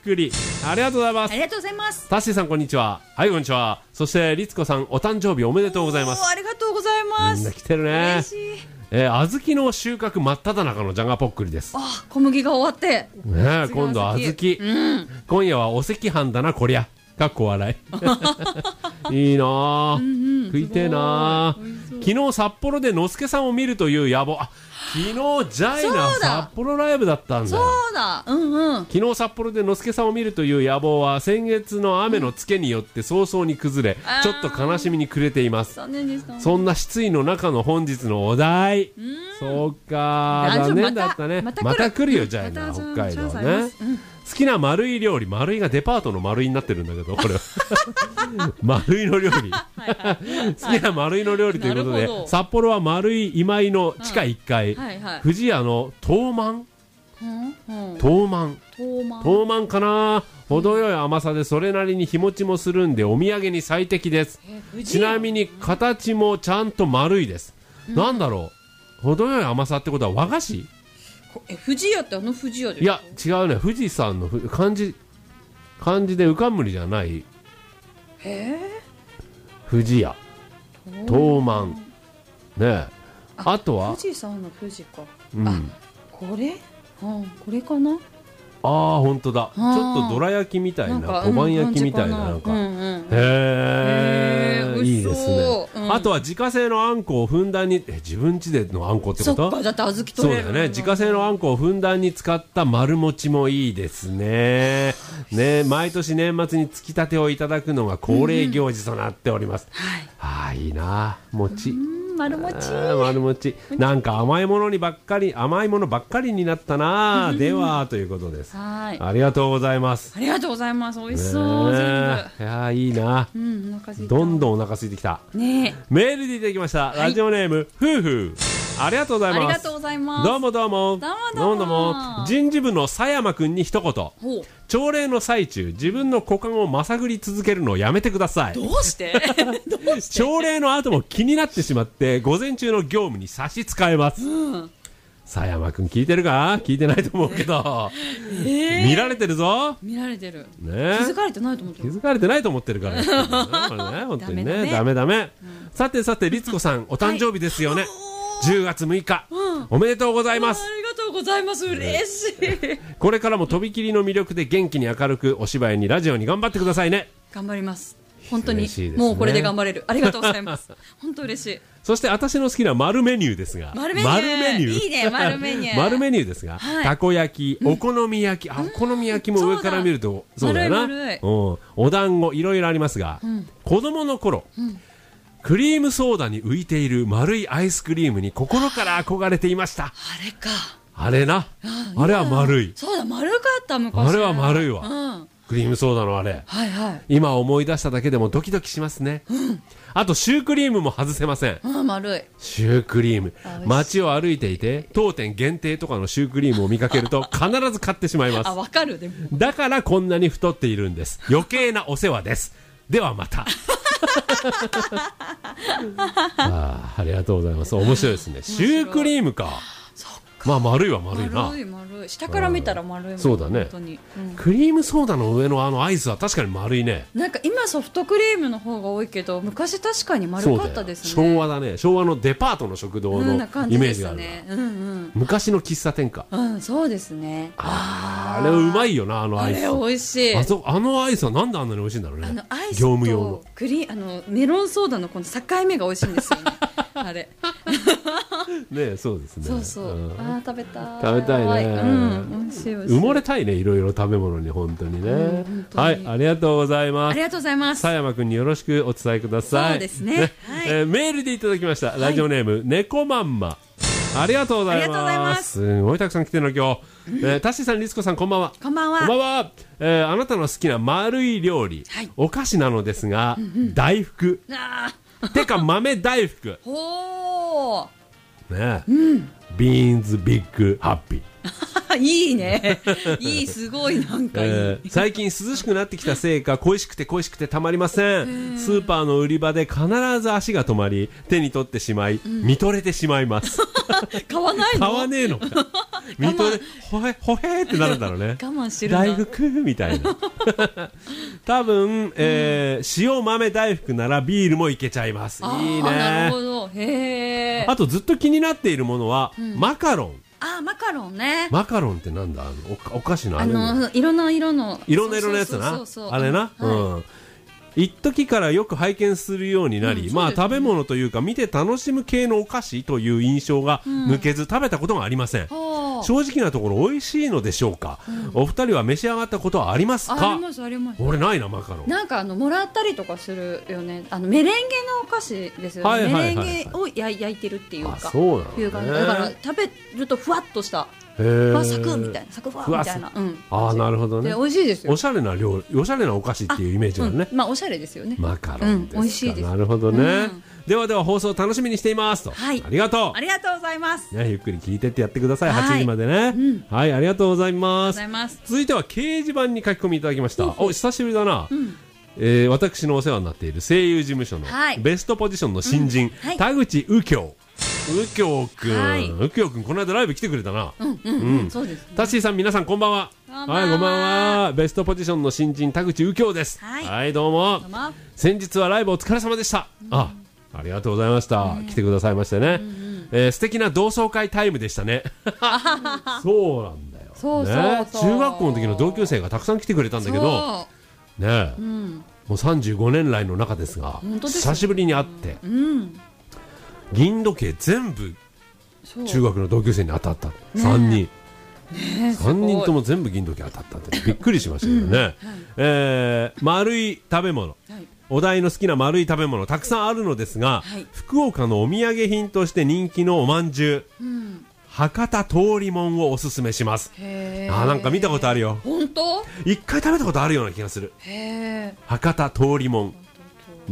くりありがとうございます。 ありがとうございます。 タッシーさんこんにちは。はい、こんにちは。そして律子さんお誕生日おめでとうございます。 ありがとうございます。 みんな来てるね。 嬉しい。 えー、小豆の収穫真っ只中のじゃがぽっくりです。 あ、小麦が終わって、 ね、今度は小豆、うん、今夜はお赤飯だなこりゃかっこ笑いいいなぁ、うんうん、食いてえなぁ。昨日札幌でのすけさんを見るという野望。あ、昨日ジャイナ札幌ライブだったんだ。 そうだ、うんうん、 昨日札幌でのすけさんを見るという野望は先月の雨のつけによって早々に崩れ、うん、ちょっと悲しみに暮れています。残念でした。そんな失意の中の本日のお題、うん、そうか残念だったね。また、また来るよジャイナ、北海道ね、うん、好きな丸い料理、丸いがデパートの丸いになってるんだけどこれ丸いの料理好きな丸いの料理ということで、札幌は丸い今井の地下いっかい、はいはいはい、富士屋の東満、うんうん、東満東満かな。程よい甘さでそれなりに日持ちもするんでお土産に最適です。ちなみに形もちゃんと丸いです、うん、なんだろう、程よい甘さってことは和菓子。 え、富士屋ってあの富士屋ですか。 いや違うね、富士山の漢字漢字で浮かんむりじゃない。 へー、 富士屋東満ねえ、 あ, あとは富士山の富士か、 うん、 あ、これ、うん、これかな。 ああ本当だ、ちょっとどら焼きみたいな小判焼きみたいな、なんか、うんうん、へえ、いいですね、うん、あとは自家製のあんこをふんだんに、え自分家でのあんこってこと。 そっか、だって小豆取れる。 そうだよね、自家製のあんこをふんだんに使った丸餅もいいですね。ね、毎年年末につきたてをいただくのが恒例行事となっております、うん、はい、ああいいな餅、 丸餅丸餅、なんか甘いものにばっかり甘いものばっかりになったなではということです。はい、ありがとうございます。 ありがとうございます。美味しそう、ね、 全部。いやいいな、うん、お腹空いた。どんどんお腹空いてきた、ね、メールでいただきました、はい、ラジオネーム夫婦、ありがとうございます。 ありがとうございます。 どうもどうもどうもどうも。 人事部の佐山くんに一言、朝礼の最中自分の股間をまさぐり続けるのをやめてください。 どうしてどうして。 朝礼の後も気になってしまって午前中の業務に差し支えます、うん、佐山くん聞いてるか。聞いてないと思うけど、えー、見られてるぞ。 見られてる、 ね、 気づかれてないと思ってる。 気づかれてないと思ってるからね、本当にね、ダメダメ、うん、さてさて律子さんお誕生日ですよね、はい、じゅうがつむいか、うん、おめでとうございます。 ありがとうございます。嬉しい。 これからもとびきりの魅力で元気に明るくお芝居にラジオに頑張ってくださいね。 頑張ります。本当に、ね、もうこれで頑張れる。ありがとうございます。本当嬉しい。 そして私の好きな丸メニューですが、 丸メニュー、丸メニューいいね、丸メニュー丸メニューですが、はい、たこ焼き、お好み焼き、あ、お好み焼きも上から見るとそうだよな、丸い、うん、お団子いろいろありますが、うん、子供の頃、うん、クリームソーダに浮いている丸いアイスクリームに心から憧れていました。 あれか、 あれな、あれは丸い。 そうだ、丸かった昔。 あれは丸いわ、うん、クリームソーダのあれ、はいはい、今思い出しただけでもドキドキしますね、うん、あとシュークリームも外せません。 あ、丸いシュークリーム、街を歩いていて当店限定とかのシュークリームを見かけると必ず買ってしまいます。 あ、わかる。でもだからこんなに太っているんです。余計なお世話です。ではまたあ, ありがとうございます。面白いですね。シュークリームか。まあ丸いは丸いな。 丸い丸い。下から見たら丸いもん。 そうだね、うん、クリームソーダの上のあのアイスは確かに丸いね。 なんか今ソフトクリームの方が多いけど昔確かに丸かったですね。昭和だね。昭和のデパートの食堂のイメージがあるな、うんうん、昔の喫茶店か、 うん、そうですね。 あ, あれうまいよな、あのアイス。 あれ美味しい。 あ, そあのアイスはなんであんなに美味しいんだろうね。 あのアイスと業務用のクリあのメロンソーダのこの境目が美味しいんですよねあれね、そうですね。 そうそう、うん、あ、食べたい食べたいね、 うん、美味しい美味しい。 埋もれたいね、いろいろ食べ物に本当にね、うん、当にはい、ありがとうございます。 ありがとうございます。 佐山くんによろしくお伝えください。 そうですね、ね、はい、 えー、メールでいただきました、ラジオネーム、はい、猫まんま、ありがとうございます。すごいたくさん来てるの今日、えー、タッシーさん、リツコさん、こんばんは。 こんばんは。 こんばんは。えー、あなたの好きな丸い料理、はい、お菓子なのですが、うんうん、大福。あてか豆大福。 ほーね、うん、 ビーンズビッグハッピー。 いいね。いい、すごい、なんかいい、 えー、最近涼しくなってきたせいか恋しくて恋しくてたまりません。スーパーの売り場で必ず足が止まり手に取ってしまい、うん、見とれてしまいます。 買わないの？ 買わねえのか。見とれほへほへってなるんだろうね。 我慢してるな。 大福みたいな。多分、えーうん、塩豆大福ならビールもいけちゃいます。いいね。 なるほど。へー。 あとずっと気になっているものは、うん、マカロン。 あ、マカロンね。 マカロンってなんだ、あの お, お菓子のあれ、 あのいろんな色のいろんな色のやつな、あれな、うん、はい、一時からよく拝見するようになり、うんね、まあ食べ物というか見て楽しむ系のお菓子という印象が抜けず、うん、食べたことがありません。正直なところ美味しいのでしょうか、うん、お二人は召し上がったことはありますか？ ありますあります。 俺ないな、マカロン。 なんかあのもらったりとかするよね。あのメレンゲのお菓子ですよね、はいはいはいはい、メレンゲを焼いてるっていうか、 そうなのね、 いう感じだから食べるとふわっとしたふわサクみたいな、サクふわみたいな、うん、 ああ、なるほどね。 美味しいですよ。 おしゃれな料理、おしゃれなお菓子っていうイメージだね、 うん、まあおしゃれですよね。 マカロンですか、うん、 美味しいです。 なるほどね、うん、ではでは放送楽しみにしていますと、はい、ありがとう。 ありがとうございます、 ね、ゆっくり聞いてってやってください、はい、はちじまでね、うん、はい、ありがとうございます。続いては掲示板に書き込みいただきました。お、久しぶりだな、うん、えー、私のお世話になっている声優事務所のベストポジションの新人、うん、はい、田口右京右京くん、はい、右京くんこの間ライブ来てくれたな。 うんうんうん、そうですね。 タッシーさん、皆さんこんばんは。はい、こんばんは。ベストポジションの新人田口右京です。はい、はい、どうも。どうも。先日はライブお疲れ様でした。うん、あ、ありがとうございました。うん、来てくださいましてね。うんうん、えー、素敵な同窓会タイムでしたね。そうなんだよ。 そうそうそう、ね。 中学校の時の同級生がたくさん来てくれたんだけど、ねえ、うん、もうさんじゅうごねん来の中ですが、久しぶりに会って。うんうん、銀時計全部中学の同級生に当たった、ね、さんにん、ね、さんにんとも全部銀時計当たったってびっくりしましたけどね、うん、はい、えー、丸い食べ物、はい、お題の好きな丸い食べ物たくさんあるのですが、はい、福岡のお土産品として人気のおまんじゅう、うん、博多通りもんをおすすめします。へー、あ、なんか見たことあるよ。 本当？ 一回食べたことあるような気がする。へー、博多通りもん、うん、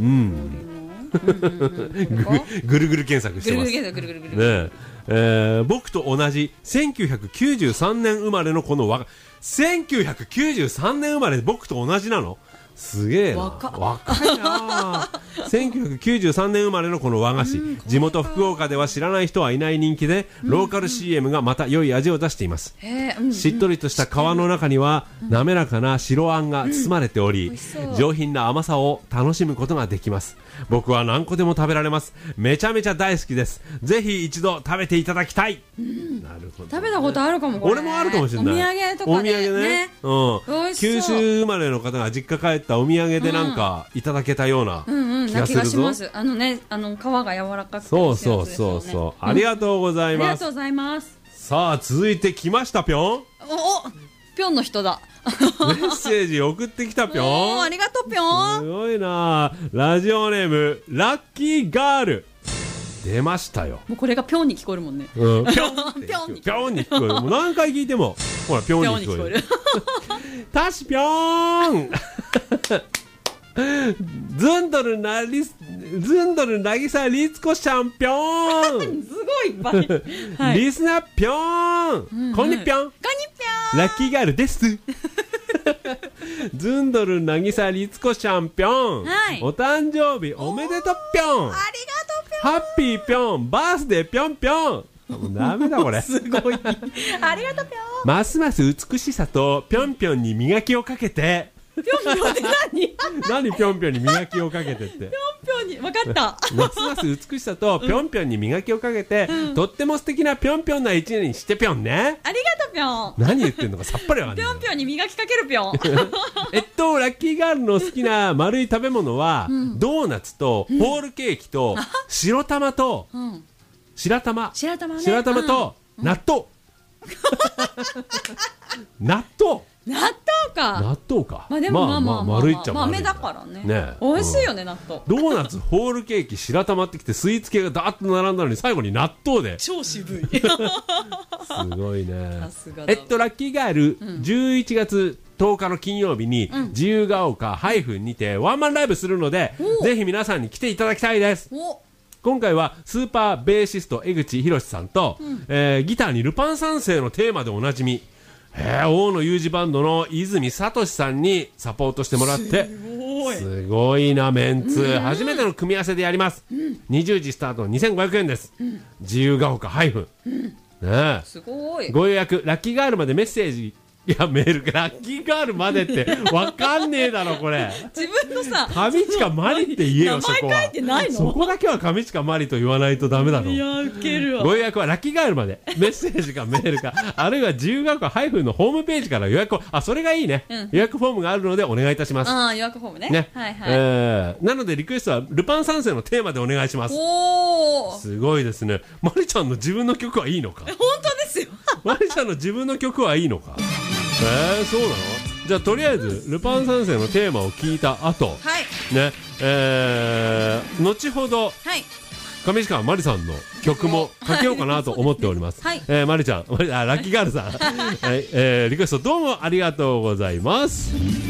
ぐるぐる検索してます。ねえー、僕と同じせんきゅうひゃくきゅうじゅうさんねん生まれのこのわせんきゅうひゃくきゅうじゅうさんねん生まれで僕と同じなの？すげえな、若いな。せんきゅうひゃくきゅうじゅうさんねん生まれのこの和菓子、うん、地元福岡では知らない人はいない人気で、うん、ローカル シーエム がまた良い味を出しています、うん、しっとりとした皮の中には滑らかな白あんが包まれており、うん、上品な甘さを楽しむことができます。僕は何個でも食べられます。めちゃめちゃ大好きです。ぜひ一度食べていただきたい、うん、なるほど、ね、 食べたことあるかも。これ俺もあるかもしれない。 お土産とかで、ね、 お土産ね、うん、九州生まれの方が実家帰ったお土産でなんかいただけたような気がするぞ、うんうん、な気がします。あのね、あの皮が柔らかくて、 そうそうそうそう、うん、ありがとうございます。 ありがとうございます。 さあ続いてきましたぴょん。お、 ぴょんの人だ。 メッセージ送ってきたぴょん。 ありがとうぴょん。 すごいな。ラジオネームラッキーガール。出ましたよ。 もうこれがぴょんに聞こえるもんね。 うん、ぴょんぴょんに聞こえる。もう何回聞いてもほらぴょんに聞こえる。たしぴょん。ズンドルなりズンドルなぎさりつこちゃんぴょん。すごいいっぱい、 はい、リスナーぴょん、うん、こんにぴょん、こんにぴょん、 ラッキーガールですズンドルなぎさりつこちゃんぴょん、はい、お誕生日おめでとうぴょん。ありがとうぴょん。ハッピーぴょん、バースデーぴょんぴょん。ダメだこれ。すごい。 ありがとうぴょん。 ますます美しさとぴょんぴょんに磨きをかけて。 ぴょんぴょんって何？ 何ぴょんぴょんに磨きをかけてって。ぴょんぴょんに分かった。 ますます美しさとぴょんぴょんに磨きをかけて、うん、とっても素敵なぴょんぴょんな一年にしてぴょんね。 ありがとうぴょん。 何言ってんのかさっぱりわかんない。 ぴょんぴょんに磨きかけるぴょん。 えっとラッキーガールの好きな丸い食べ物は、うん、ドーナツとホールケーキと、うん、白玉と、うん、白玉白玉ね、 白玉と、うん、納豆。納豆。 納豆か。 納豆か。 まあでもまあまあまあ、まあ、 丸いっちゃ丸い。 豆だからね。 ね、 美味しいよね、うん、納豆。 ドーナツ、ホールケーキ、白玉ってきてスイーツ系がダーッと並んだのに最後に納豆で。 超渋い。すごいね。さすがだ。えっとラッキーガール、うん、じゅういちがつとおかの金曜日に、うん、自由が丘ハイフンにてワンマンライブするので、ぜひ皆さんに来ていただきたいです。 今回はスーパーベーシスト江口博さんと、うん、えー、ギターにルパン三世のテーマでおなじみ、えー、大野裕二バンドの泉聡さんにサポートしてもらって、すごい、すごいなメンツ、うん、初めての組み合わせでやります、うん、にじゅうじスタートにせんごひゃくえんです、うん、自由が丘ハイフン、うん、ね、すごい。ご予約ラッキーガールまでメッセージ、いやメールラッキーガールまでってわかんねえだろこれ。 自分のさ上近まりって言えよ。そこは名前書いてないの？ そこだけは上近まりと言わないとダメだろ。 いやウケるわ。 ご予約はラッキーガールまでメッセージかメールかあるいは自由が丘ハイフンのホームページから予約を、あ、それがいいね、うん、予約フォームがあるのでお願いいたします。 あ、予約フォームね。 ね、 はいはい、 えー、なのでリクエストはルパン三世のテーマでお願いします。 おー、 すごいですね。まりちゃんの自分の曲はいいのか。 本当ですよ。 まりちゃんの自分の曲はいいのか。えー、そうなの？じゃあとりあえずルパン三世のテーマを聞いた後、はい、ね、えー、後ほど、はい、上石川まりさんの曲もかけようかなと思っております。はい、えー、まりちゃん、あ、ラッキーガールさん、はい、えー、リクエストどうもありがとうございます。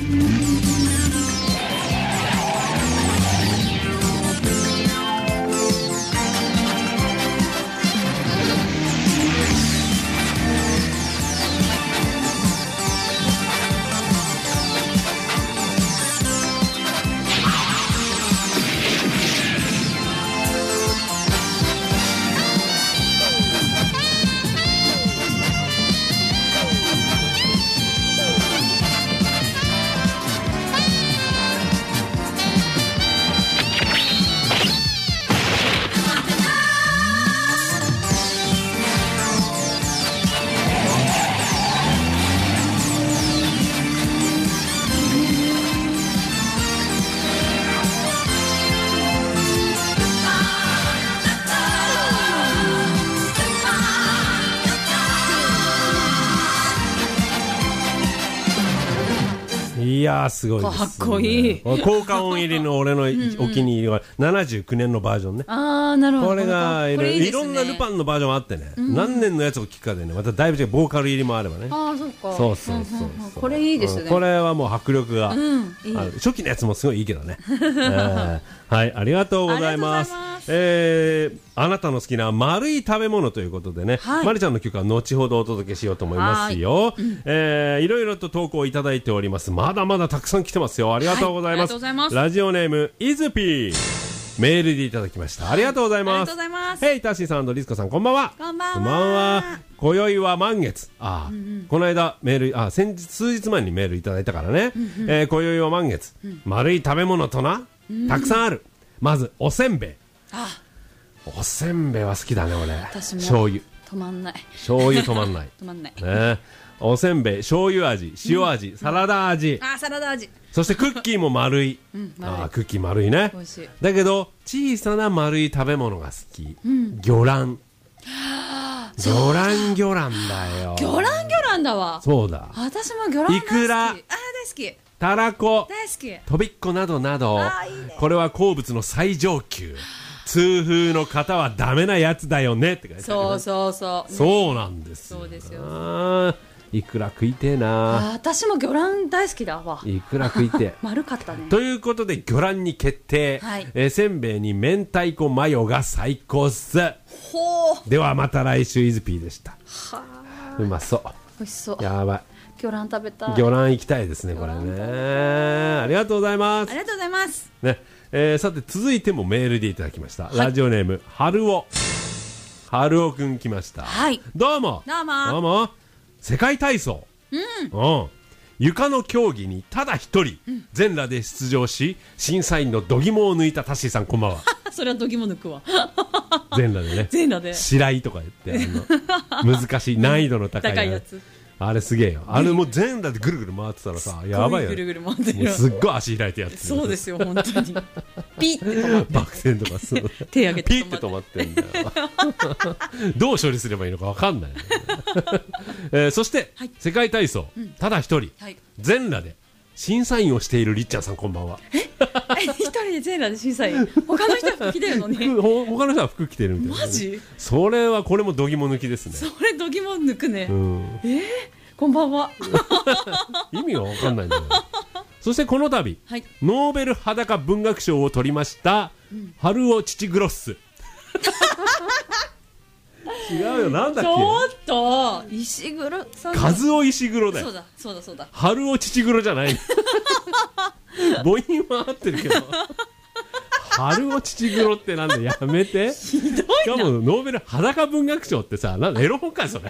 いやーすごいです、ね、 かっこいい。 効果音入りの俺のお気に入りはななじゅうきゅうねんのバージョンね。 あー、なるほど。 これがいろいろんなルパンのバージョンあってね、うん、何年のやつを聞くかでね、まただいぶ違う、ボーカル入りもあればね。 あー、そうか。 そうそうそうそう、うんうんうん、 これいいですね、うん、 これはもう迫力がある、うん、いい。初期のやつもすごいいいけどね、えー、はい、ありがとうございます。えー、あなたの好きな丸い食べ物ということでね、はい、まりちゃんの曲は後ほどお届けしようと思いますよ。い、うん、えー、いろいろと投稿いただいております。まだまだたくさん来てますよ。ありがとうございます。はい、ラジオネームイズピー、メールでいただきました。ありがとうございます。ありがとうございます。ヘイタッシーさんとリスコさん、こんばんは。 こんばんは。 こんばんは。今宵は満月。あ、うんうん、この間メール、あ、先日数日前にメールいただいたからね、うんうん、えー、今宵は満月、うん、丸い食べ物とな、うん、たくさんある。まずおせんべい。あ、おせんべいは好きだね俺。 私も醤油止まんない。 醤油止まんない止まんない、 ね、おせんべい、醤油味、塩味、うん、サラダ味、 あ、サラダ味。そしてクッキーも丸い、うん、丸い。あ、クッキー丸いね。 美味しい。 だけど小さな丸い食べ物が好き、うん、魚卵。魚卵魚卵だよ。 魚卵魚卵だわ。 そうだ、 私も魚卵大好き。 いくら、あ、大好き。 たらこ、 大好き。 とびっこなどなど、いいね、これは好物の最上級。痛風の方はダメなやつだよねって書いてある。 そうそうそう、 ね、そうなんですよ。 そうですよ。 あ、いくら食いてえな。 あ、私も魚卵大好きだわ。 いくら食いてえ丸かったね。 ということで魚卵に決定、はい、えー、せんべいに明太子マヨが最高っす。 ほー。 ではまた来週。イズピーでした。 はー、うまそう。 美味しそう。 やばい。 魚卵食べたい。 魚卵行きたいですねこれね。ありがとうございます。 ありがとうございますね。えー、さて続いてもメールでいただきました、はい、ラジオネーム春尾。春尾くん来ました。はい、どうもどうもどうも。世界体操、うん、うん、床の競技にただ一人、うん、全裸で出場し審査員の度肝を抜いたタッシーさん、こんばんは。 それは度肝抜くわ。 全裸でね。 全裸で白井とか言ってあの難しい難易度の高い、 高いやつ。 あれすげえよ。あれもう全裸でぐるぐる回ってたらさ、やばいよ。 ぐるぐる回ってるよ。 すっごい足開いてやってる。 そうですよ、本当に。ピッて止まって。 バク転とかそう。 手上げてピッて止まってんだよ。どう処理すればいいのかわかんない、ね。えー、そして、はい、世界体操、うん、ただ一人、はい、全裸で審査員をしているりっちゃんさん、こんばんは。え一人で全裸で審査員。他の人は服着てるのに。 他の人は服着てるみたいな、ね。 マジ？ それはこれも度肝抜きですね。 それ度肝抜くね。 うん、 えー、こんばんは。 意味が分かんないんだよ。そしてこの度、はい、ノーベル裸文学賞を取りました、うん、春尾チチグロッス。 違うよ、なんだっけ。 ちょっと石黒さん。 和夫石黒だよ。 そうだそうだそうだ。 春尾乳黒じゃない母音は合ってるけど春尾乳黒ってなんだ、やめて。 ひどいな。 しかもノーベル裸文学賞ってさ、なんだエロ本かそれ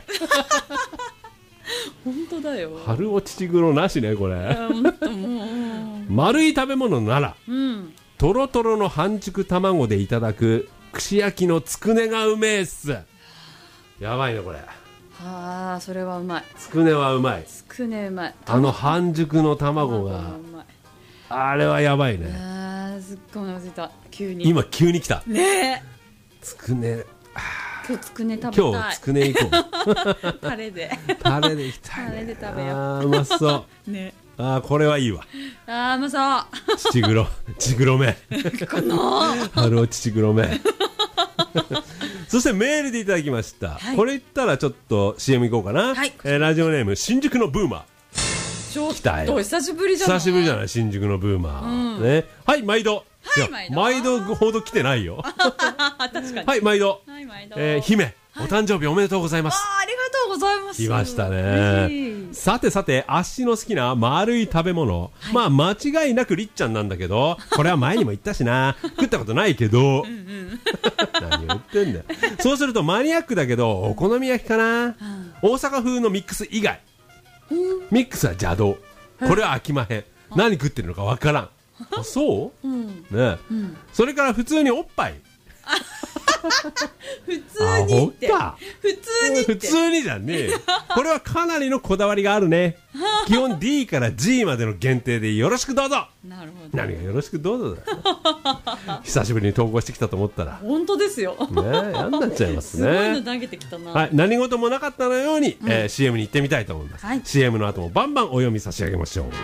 本当だよ。 春尾乳黒なしねこれ。 本当もう丸い食べ物なら、 うん、 とろとろの半熟卵でいただく串焼きのつくねがうめえっす。やばいねこれ。 ああ、それはうまい。 つくねはうまい。 つくねうまい。 あの半熟の卵が、あれはやばいね。 ああ、すっごいお腹すいた。急に今急に来たねえ。 つくね、 今日つくね食べたい。 今日つくね行こうタレでタレで行きたい、ね、 タレで食べよう。 あーうまそうね。 あーこれはいいわ。 あーうまそう乳黒乳黒めこの春尾乳黒めそしてメールでいただきました、はい、これ言ったらちょっと シーエム 行こうかな、はい、えー、ラジオネーム新宿のブーマー。 ちょっと久しぶりじゃない。 久しぶりじゃない、新宿のブーマー、うん、ね。はい毎度。はい、毎度毎度ほど来てないよ確かに。はい毎度、はい毎度、えー、姫、はい、お誕生日おめでとうございます。 あありがとうございます。 来ましたね。さてさて、あっしの好きな丸い食べ物、はい、まあ間違いなくりっちゃんなんだけど、これは前にも言ったしな食ったことないけどうん、うん、何言ってんだよそうするとマニアックだけどお好み焼きかな、うん、大阪風のミックス以外、うん、ミックスは邪道、これは飽きまへん、何食ってるのかわからん。あそう、うんね、うん、それから普通におっぱい普通にって普通にって普通にじゃねえこれはかなりのこだわりがあるね基本 ディー から ジー までの限定でよろしくどうぞ。なるほど。何がよろしくどうぞだよ久しぶりに投稿してきたと思ったら本当ですよね、やんなっちゃいますね。 すごいの投げてきたな、 はい、何事もなかったのように、うん、えー、シーエム に行ってみたいと思います、はい、シーエム の後もバンバンお読み差し上げましょう。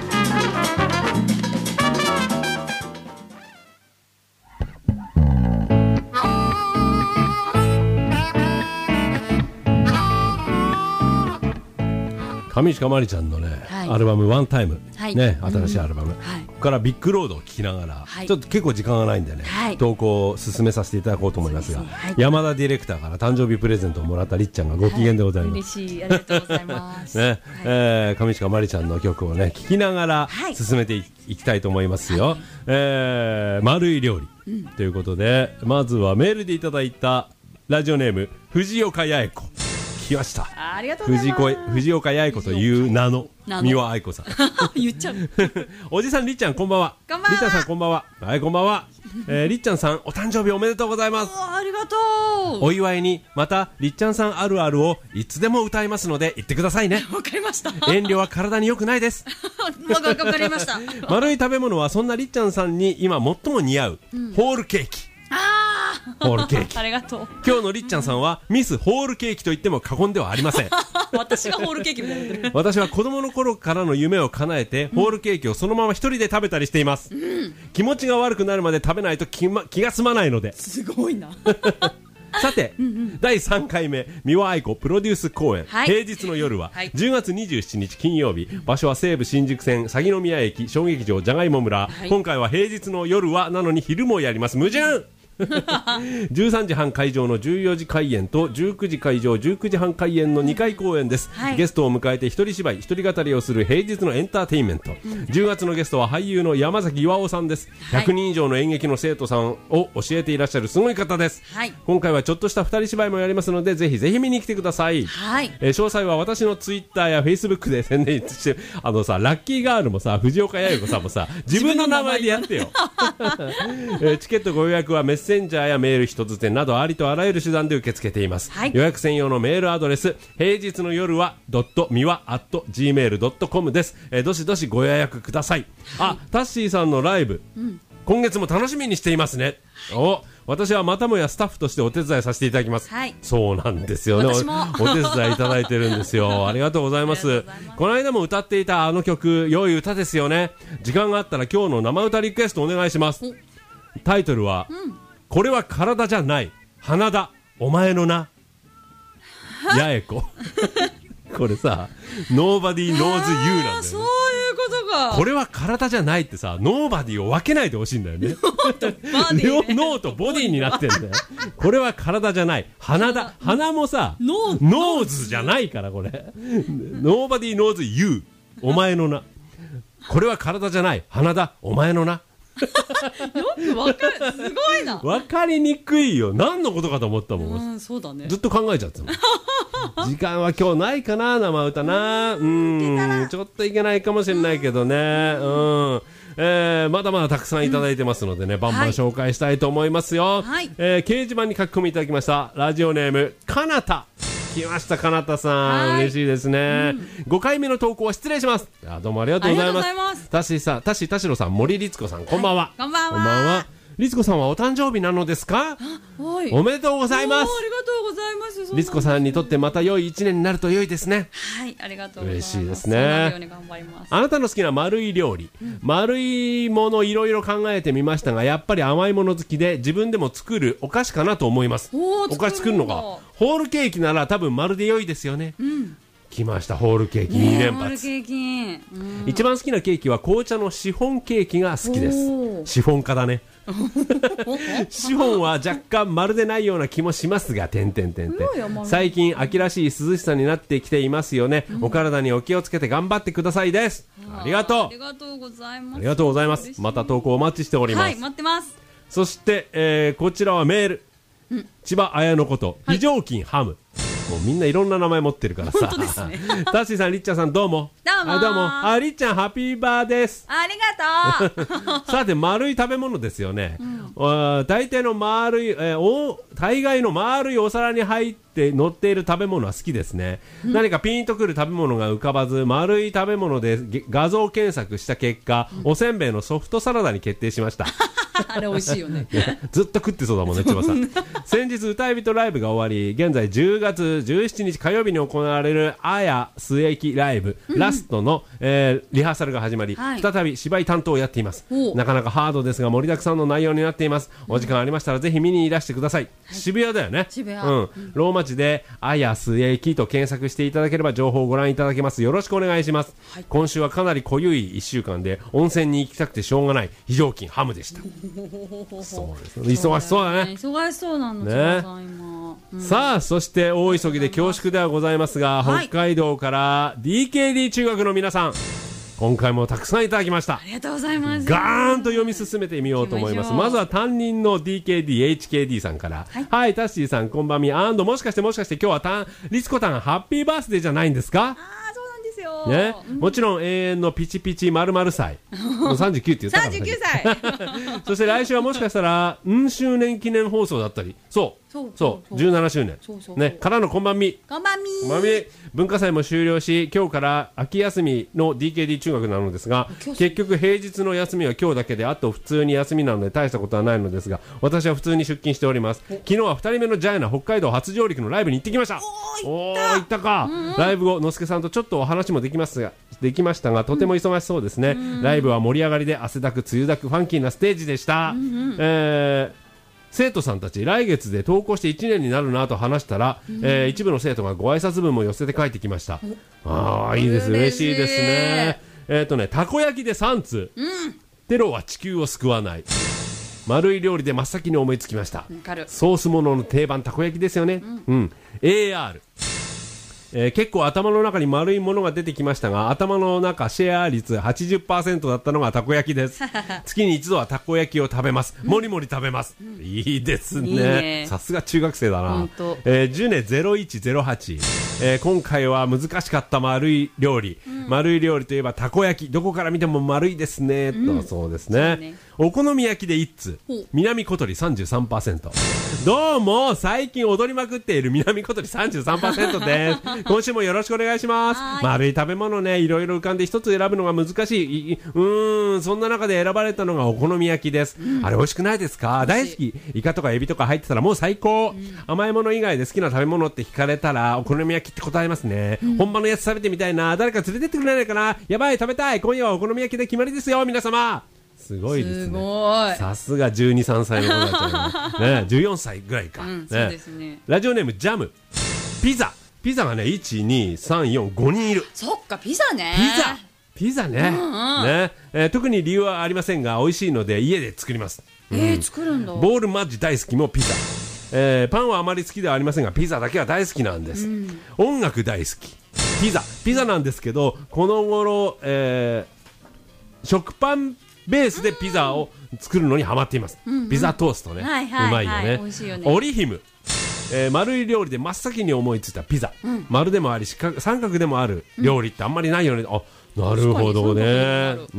上鹿まりちゃんのね、はい、アルバムワンタイム、はい、ね、新しいアルバム、うん、はい、ここからビッグロードを聴きながら、はい、ちょっと結構時間がないんでね、はい、投稿を進めさせていただこうと思いますが、すね、はい、山田ディレクターから誕生日プレゼントをもらったりっちゃんがご機嫌でございます、 はい、嬉しい、ありがとうございますね、はい、えー、上鹿まりちゃんの曲をね聴きながら進めて い,、はい、いきたいと思いますよ、はい、えー、丸い料理、うん、ということでまずはメールでいただいたラジオネーム藤岡八重子、来ました。 あ、ありがとうございます。 藤, 藤岡八重子という名の三輪愛子さん言っちゃうおじさんりっちゃんこんばんは。 こんばんは。 りっちゃんさんこんばんは。はい、こんばんは、えー、りっちゃんさんお誕生日おめでとうございます。 お、ありがとう。 お祝いにまたりっちゃんさんあるあるをいつでも歌いますので言ってくださいね。 わかりました。 遠慮は体に良くないですわかりました丸い食べ物はそんなりっちゃんさんに今最も似合う、うん、ホールケーキ。 あホールケーキありがとう。 今日のりっちゃんさんはミスホールケーキと言っても過言ではありません私がホールケーキみたいになってる私は子供の頃からの夢を叶えて、うん、ホールケーキをそのまま一人で食べたりしています、うん、気持ちが悪くなるまで食べないと 気,、ま、気が済まないので。 すごいなさて、うんうん、だいさんかいめ三輪愛子プロデュース公演、はい、平日の夜は、はい、じゅうがつにじゅうしちにち金曜日、場所は西武新宿線鷺宮駅小劇場じゃがいも村、はい、今回は平日の夜はなのに昼もやります。矛盾じゅうさんじはん会場のじゅうよじ開演とじゅうくじ会場じゅうくじはん開演のにかい公演です、はい、ゲストを迎えて一人芝居一人語りをする平日のエンターテインメント、うん、じゅうがつのゲストは俳優の山崎巌さんです、はい、ひゃくにん以上の演劇の生徒さんを教えていらっしゃるすごい方です、はい、今回はちょっとした二人芝居もやりますのでぜひぜひ見に来てください、はい、えー、詳細は私のツイッターやフェイスブックで宣伝してあのさラッキーガールもさ藤岡八重子さんもさ自分の名前でやってよ、えー、チケットご予約はメッセンジャーやメール人づてなどありとあらゆる手段で受け付けています、はい、予約専用のメールアドレス平日の夜はドットミワアット ジーメールドットコム です、えー、どしどしご予約ください、はい、あ、タッシーさんのライブ、うん、今月も楽しみにしていますね、はい、お私はまたもやスタッフとしてお手伝いさせていただきます、はい、そうなんですよね、 お, お手伝いいただいてるんですよありがとうございます。この間も歌っていたあの曲良い歌ですよね。時間があったら今日の生歌リクエストお願いします。タイトルは、うん、これは体じゃない花だお前の名八重子これさ Nobody knows you なんだよね。 そういうことか。 これは体じゃないってさ、ノーバディを分けないでほしいんだよね。ノーとボディになってんだよ。これは体じゃない。鼻だ。鼻もさ、ノーズじゃないから、これ。Nobody knows you。お前の名。これは体じゃない。鼻だ。お前の名。 よくわかる。すごいな。 分かりにくいよ。何のことかと思ったもん。 うん、そうだね。 ずっと考えちゃったもん。時間は今日ないかな、生歌な。うん、ちょっといけないかもしれないけどね。うん。えー、まだまだたくさんいただいてますのでね、うん、バンバン紹介したいと思いますよ。はい、えー、掲示板に書き込みいただきました。ラジオネーム、かなた。来ました、かなたさん。嬉しいですね、うん。ごかいめの投稿は失礼します。あ、どうもありがとうございます。ますたしさん、たし、たしろさん、森律子さん、こんばんは。はい、 こんばんは。 こんばんは。律子さんはお誕生日なのですか？おめでとうございます。 ありがとうございます。 律子さんにとってまた良い一年になると良いですね。 はい、ありがとうございます。 嬉しいですね。あなたの好きな丸い料理、うん、丸いものいろいろ考えてみましたが、やっぱり甘いもの好きで自分でも作るお菓子かなと思います。お, お菓子作るのか。ホールケーキなら多分丸で良いですよね。うん、来ました、ホールケーキに連発、ね、ホールケーキ、うん、一番好きなケーキは紅茶のシフォンケーキが好きです。シフォン家だね。シフォンは若干丸でないような気もしますが、点々点々最近秋らしい涼しさになってきていますよね、うん、お体にお気をつけて頑張ってくださいです。ありがとう。ありがとうございます。ありがとうございます。また投稿お待ちしております。 はい、待ってます。 そして、えー、こちらはメール、うん、千葉綾のこと、非常勤ハム。もうみんないろんな名前持ってるからさ。 本当ですね。 タッシーさん、りっちゃんさん、どうも。 どうも。 あ、どうも。あ、りっちゃん、ハッピーバーです。 ありがとう。 さて、丸い食べ物ですよね。うん、大抵の丸い、えー、お大概の丸いお皿に入って乗っている食べ物は好きですね。うん、何かピンとくる食べ物が浮かばず、丸い食べ物で画像検索した結果、うん、おせんべいのソフトサラダに決定しました。 あれ美味しいよね。 ずっと食ってそうだもんね、千葉さん。先日歌い人ライブが終わり、現在じゅうがつじゅうしちにち火曜日に行われるあや末駅ライブ、うん、ラストの、えー、リハーサルが始まり、はい、再び芝居担当をやっています。なかなかハードですが盛りだくさんの内容になっています。お時間ありましたらぜひ見にいらしてください。はい、渋谷だよね。 渋谷、 うん、ローマ字であや末駅と検索していただければ情報をご覧いただけます。よろしくお願いします。はい、今週はかなり濃ゆいいっしゅうかんで温泉に行きたくてしょうがない非常勤ハムでした。そうですね、忙しそうだね。 忙しそうなのね。今、 うん、さあ、そして大急ぎで恐縮ではございますが、はい、北海道から ディーケーディー 中学の皆さん、今回もたくさんいただきました。 ありがとうございます。 ガーンと読み進めてみようと思います。まずは担任の ディーケーディーエイチケーディー さんから、はい、はい、タッシーさんこんばんみ、アンドもしかしてもしかして今日はたんリツコタンハッピーバースデーじゃないんですか？ね、うん、もちろん永遠のピチピチ丸々歳もうさんじゅうきゅうって言ったからさんじゅうきゅうさい。 そして来週はもしかしたらん周年記念放送だったり、そうそうそうじゅうななしゅうねんそうそうそうねからのこんばんみこんばんみこんばんみ。文化祭も終了し今日から秋休みの ディーケーディー 中学なのですが、結局平日の休みは今日だけで、あと普通に休みなので大したことはないのですが、私は普通に出勤しております。昨日はふたりめのジャイアナ北海道初上陸のライブに行ってきました。おー行ったか、うんうん、ライブ後のすけさんとちょっとお話もできますができましたが、とても忙しそうですね。うん、ライブは盛り上がりで汗だく梅雨だくファンキーなステージでした。うんうん、えー生徒さんたち来月で登校していちねんになるなと話したら、うん、えー、一部の生徒がご挨拶文も寄せて帰ってきました。ああいいです、嬉しいですね。えっ、ー、とねたこ焼きでさんつう、うん、テロは地球を救わない、丸い料理で真っ先に思いつきました。ソースものの定番たこ焼きですよね。うん、うん、エーアール、えー、結構頭の中に丸いものが出てきましたが、頭の中シェア率 はちじゅっパーセント だったのがたこ焼きです。月に一度はたこ焼きを食べます。もりもり食べます、うん、いいですね。さすが中学生だな。えー、ジュネゼロいちゼロはち、えー、今回は難しかった丸い料理、うん、丸い料理といえばたこ焼き、どこから見ても丸いですね、うん、と。そうですね、ね。お好み焼きでいっつう、南小鳥 さんじゅうさんパーセント。 どうも最近踊りまくっている南小鳥 さんじゅうさんパーセント です。今週もよろしくお願いします。丸い食べ物ね、いろいろ浮かんで一つ選ぶのが難しい。うーん、そんな中で選ばれたのがお好み焼きです。うん、あれ美味しくないですか？大好き。イカとかエビとか入ってたらもう最高。うん、甘いもの以外で好きな食べ物って聞かれたらお好み焼きって答えますね。うん、本場のやつ食べてみたいな。誰か連れてってくれないかな。やばい、食べたい。今夜はお好み焼きで決まりですよ、皆様。すごいですね。さすがじゅうに、さんさいの子たちね、じゅうよんさいぐらいか、うん、ね。そうですね。ラジオネームジャム、ピザ、 ピザがねいち、に、さん、よん、ごにんいる。 そっかピザね。 ピザピザね、うんうん、ね、えー、特に理由はありませんが美味しいので家で作ります。 えーうん、作るんだ。 ボールマッジ大好きもピザ、えー、パンはあまり好きではありませんがピザだけは大好きなんです、うん、音楽大好きピザピザなんですけどこの頃、えー、食パンベースでピザを作るのにハマっています、うんうん、ピザトーストね、はいはいはい、うまいよね。美味しいよね。オリヒム、えー、丸い料理で真っ先に思いついたピザ、うん、丸でもあり四角三角でもある料理ってあんまりないよね、うん、あなるほどね、うん、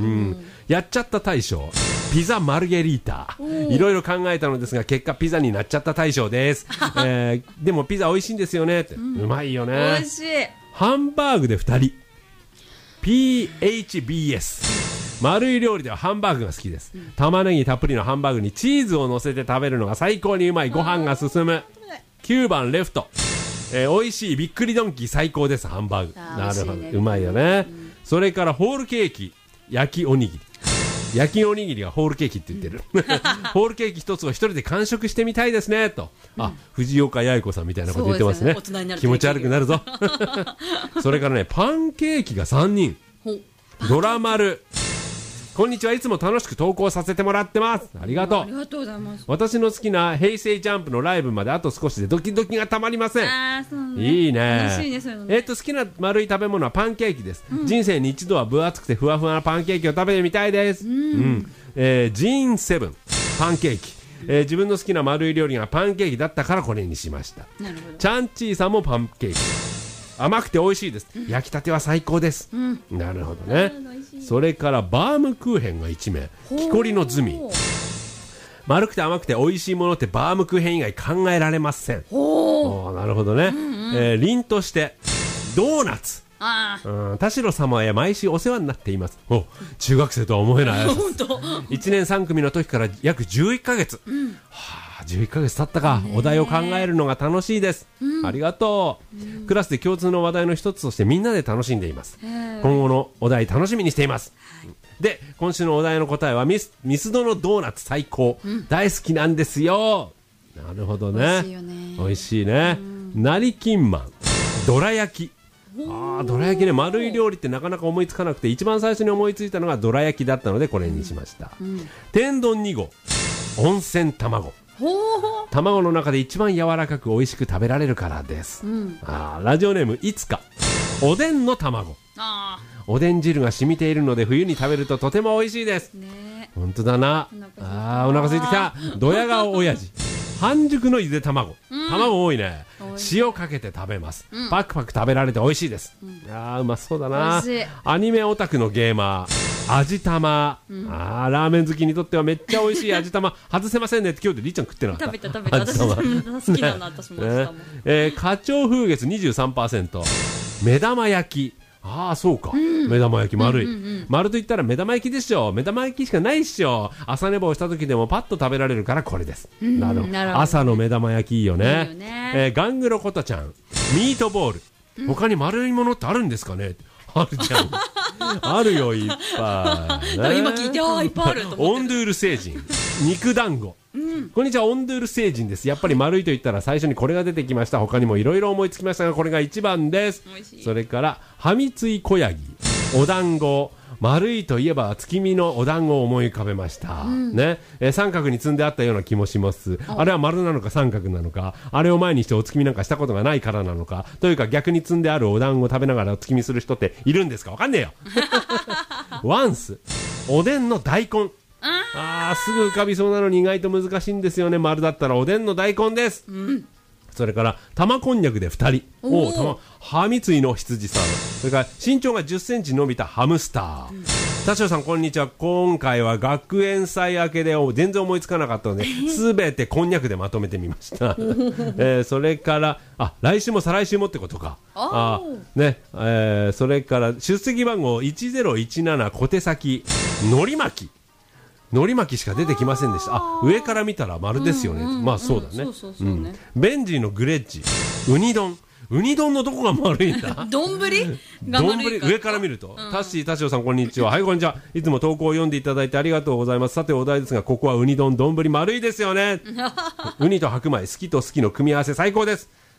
やっちゃった大将ピザマルゲリータいろいろ考えたのですが結果ピザになっちゃった大将です、えー、でもピザ美味しいんですよねって、うん、うまいよね。 美味しい。 ハンバーグでふたり ピーエイチビーエス 丸い料理ではハンバーグが好きです、うん、玉ねぎたっぷりのハンバーグにチーズを乗せて食べるのが最高にうまい。ご飯が進む。きゅうばんレフト、えー、美味しいびっくりドンキー最高です。ハンバーグなるほど、ね、うまいよね、うん、それからホールケーキ焼きおにぎり焼きおにぎりがホールケーキって言ってる、うん、ホールケーキ一つを一人で完食してみたいですねと、うん、あ藤岡八重子さんみたいなこと言ってますね。すね気持ち悪くなるぞそれからねパンケーキがさんにんドラマルこんにちはいつも楽しく投稿させてもらってます。ありがとう。ありがとうございます。私の好きな平成ジャンプのライブまであと少しでドキドキがたまりません。あそうね、いいね。楽しいねそういうのね。えっと好きな丸い食べ物はパンケーキです、うん、人生に一度は分厚くてふわふわなパンケーキを食べてみたいです。うん、うんえー、ジーンセブンパンケーキ、えー、自分の好きな丸い料理がパンケーキだったからこれにしました。なるほど。チャンチーさんもパンケーキ甘くて美味しいです、うん、焼きたては最高です、うん、なるほどね。それからバームクーヘンがいちめい木こりのズミ丸くて甘くて美味しいものってバームクーヘン以外考えられません。おなるほどね、うんうんえー、凛としてドーナツあうん田代様へ毎週お世話になっています。お中学生とは思えないいちねんさん組の時から約じゅういっかげつ、うんはあ、じゅういっかげつ経ったか。お題を考えるのが楽しいです、うん、ありがとう、うん、クラスで共通の話題の一つとしてみんなで楽しんでいます。今後のお題楽しみにしています、はい、で今週のお題の答えはミス、ミスドのドーナツ最高、うん、大好きなんですよ。なるほどね。美味しいよね。美味しいね、うん、成金マンどら焼きあどら焼きね丸い料理ってなかなか思いつかなくて一番最初に思いついたのがどら焼きだったのでこれにしました、うん、天丼にごう温泉卵卵の中で一番柔らかく美味しく食べられるからです、うん、あラジオネームいつかおでんの卵あおでん汁が染みているので冬に食べるととても美味しいです、ね、本当だな。あお腹空いてきた。ドヤ顔親父半熟のゆで卵、うん、卵多いね。塩かけて食べます、うん、パクパク食べられて美味しいです、うん、あうまそうだな。アニメオタクのゲーマー味玉、うん、あラーメン好きにとってはめっちゃ美味しい味玉外せませんねって今日でりっちゃん食ってなかった。食べた食べた私好きだな、ね、私も味玉、ねえー、花鳥風月 にじゅうさんパーセント 目玉焼きああそうか、うん、目玉焼き丸い、うんうんうん、丸と言ったら目玉焼きでしょ。目玉焼きしかないっしょ。朝寝坊した時でもパッと食べられるからこれです、うん、なるほど。朝の目玉焼きいいよね。いいよね、えー、ガングロコタちゃんミートボール、うん、他に丸いものってあるんですかね。あるじゃんあるよいっぱい、ね、今聞いてあいっぱいあると思ってる。オンドゥール星人肉団子、うん、こんにちはオンドゥール星人です。やっぱり丸いと言ったら最初にこれが出てきました。他にもいろいろ思いつきましたがこれが一番です。それからはみつい小ヤギお団子丸いといえば月見のお団子を思い浮かべました、うんねえー、三角に積んであったような気もします。あれは丸なのか三角なのかあれを前にしてお月見なんかしたことがないからなのかというか逆に積んであるお団子を食べながらお月見する人っているんですか。わかんねえよワンスおでんの大根あーすぐ浮かびそうなのに意外と難しいんですよね。丸だったらおでんの大根です、うん、それから玉こんにゃくでふたりおお玉はみついの羊さん。それから身長がじゅっセンチ伸びたハムスター、うん、田代さんこんにちは。今回は学園祭明けで全然思いつかなかったので全てこんにゃくでまとめてみました、えー、それからあ来週も再来週もってことかあね、えー、それから出席番号いちゼロいちなな小手先のり巻きのり巻きしか出てきませんでした。あ上から見たら丸ですよね、うんうんうん、まあそうだね。ベンジーのグレッジウニ丼ウニ丼のどこが丸いんだ丼が丸いか上から見ると、うん、タッシー田代さんこんにちは。はいこんにちは。いつも投稿を読んでいただいてありがとうございます。さてお題ですがここはウニ丼丼丸いですよねウニと白米好きと好きの組み合わせ最高です。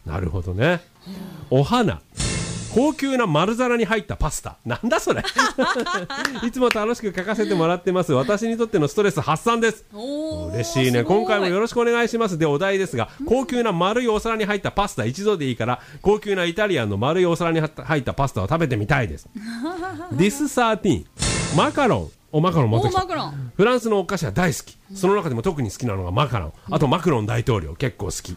なるほどね。お花、高級な丸皿に入ったパスタ。なんだそれいつも楽しく書かせてもらってます。私にとってのストレス発散です。嬉しいね。今回もよろしくお願いします。で、お題ですが、高級な丸いお皿に入ったパスタ一度でいいから、高級なイタリアンの丸いお皿に入ったパスタを食べてみたいです。ディスサーティーン、マカロン。おマカロン持ってきた。フランスのお菓子は大好き。その中でも特に好きなのがマカロン。あとマクロン大統領結構好き。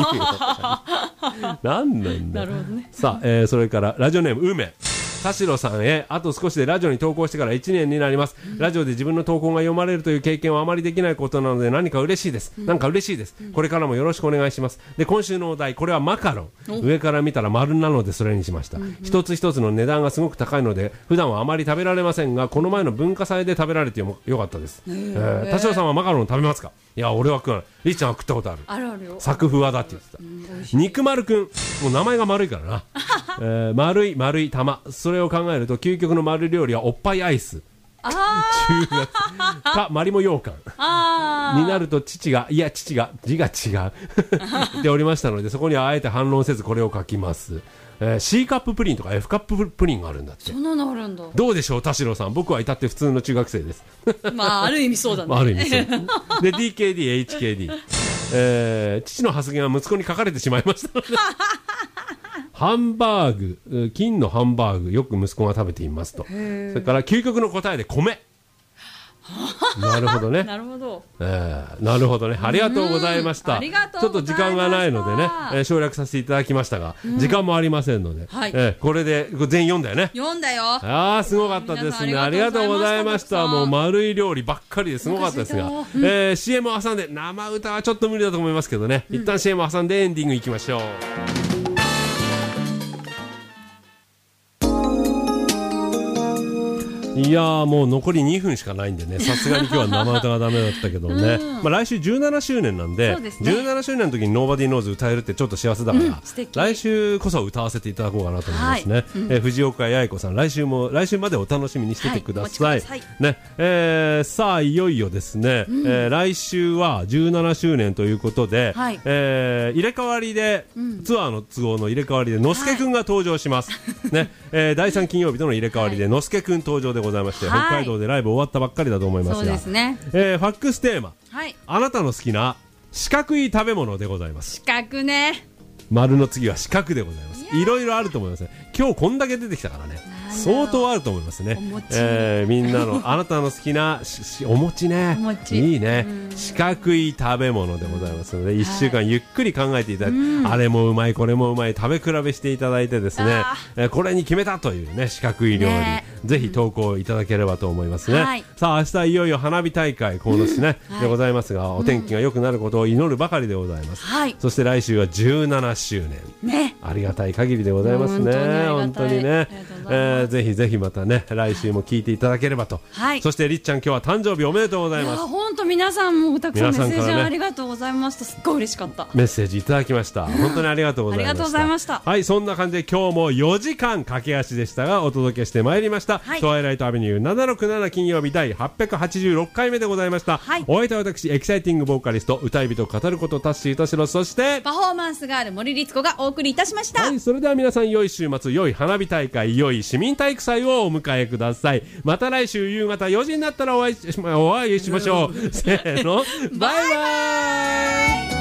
なんなんだ。なるほどね。さあ、えー、それからラジオネーム梅。田代さんへ、あと少しでラジオに投稿してからいちねんになります、うん、ラジオで自分の投稿が読まれるという経験はあまりできないことなので何か嬉しいです、うん、なんか嬉しいです、うん、これからもよろしくお願いします。で、今週のお題、これはマカロン、上から見たら丸なのでそれにしました、うん、一つ一つの値段がすごく高いので普段はあまり食べられませんが、この前の文化祭で食べられて よ, よかったです。えー、田代さんはマカロン食べますか？いや、俺は食わない。リッちゃんは食ったことある。 あるあるよ。 作風和だって言ってた、うん、肉丸くん、もう名前が丸いからな、えー、丸い丸い玉、それを考えると究極の丸料理はおっぱいアイス、あ中学かマリモ羊羹あになると、父がいや父が字が違うっておりましたので、そこにはあえて反論せずこれを書きます。えー、C カッププリンとか F カッププリンがあるんだって。 そんなのあるんだ。 どうでしょう田代さん。僕は至って普通の中学生ですまあある意味そうだね、まあ、 ある意味そうで ディーケーディー、エイチケーディー、えー、父の発言は息子に書かれてしまいましたのでハンバーグ、金のハンバーグよく息子が食べていますと。それから究極の答えで米なるほどね。 なるほど、 えー、なるほどね。ありがとうございました。 ありがとうちょっと時間がないのでね、えー、省略させていただきましたが、うん、時間もありませんので、はい、えー、これで全員読んだよね。 読んだよ。 ああ、すごかったですね。ありがとうございました。もう丸い料理ばっかりですごかったですが、うん、えー、シーエム を挟んで、生歌はちょっと無理だと思いますけどね、うん、一旦 シーエム を挟んでエンディングいきましょう。いやー、もう残りにふんしかないんでね、さすがに今日は生歌がダメだったけどね、うん、まあ、来週じゅうななしゅうねんなんで、ね、じゅうななしゅうねんの時に Nobody Knows 歌えるってちょっと幸せだから、うん、来週こそ歌わせていただこうかなと思いますね、はい、うん、えー、藤岡八重子さん、来週も来週までお楽しみにしててください、はい、ね、えー、さあいよいよですね、うん、えー、来週はじゅうななしゅうねんということで、はい、えー、入れ替わりで、うん、ツアーの都合の入れ替わりでのすけくんが登場します、はい、ね、えー、だいさん金曜日との入れ替わりでのすけくん登場でございまして、はい、北海道でライブ終わったばっかりだと思いますが、そうですね、えー、ファックステーマ、はい、あなたの好きな四角い食べ物でございます。 四角ね、 丸の次は四角でございます。いろいろあると思いますね。今日こんだけ出てきたからね、相当あると思いますね。えー、みんなのあなたの好きなお餅ね、お餅いいね、四角い食べ物でございますので、いっしゅうかんゆっくり考えていただいて、はい、あれもうまいこれもうまい食べ比べしていただいてですね、えー、これに決めたというね四角い料理、ね、ぜひ投稿いただければと思いますね、はい、さあ明日いよいよ花火大会鴻巣市ね、うん、でございますが、お天気が良くなることを祈るばかりでございます、はい、そして来週はじゅうななしゅうねん、ね、ありがたい限りでございますね。本当にね、えー、ぜひぜひまたね来週も聞いていただければと、はい、そしてりっちゃん今日は誕生日おめでとうございます。 本当皆さんもたくさんメッセージ、ね、ありがとうございました。すっごい嬉しかった。 メッセージいただきました。本当にありがとうございました。ありがとうございました。はい、そんな感じで今日もよじかん駆け足でしたがお届けしてまいりました、はい、トワイライトアベニューななろくなな金曜日第はっぴゃくはちじゅうろっかいめでございました、はい、お相手は私エキサイティングボーカリスト歌い人語ることタッシー田代、そしてパフォーマンスガール森律子がお送りいたしました。 はい、それでは皆さん良い週末、良い花火大会、良い市民体育祭をお迎えください。また来週夕方よじになったらお会いしましょう。せーのバイバイ。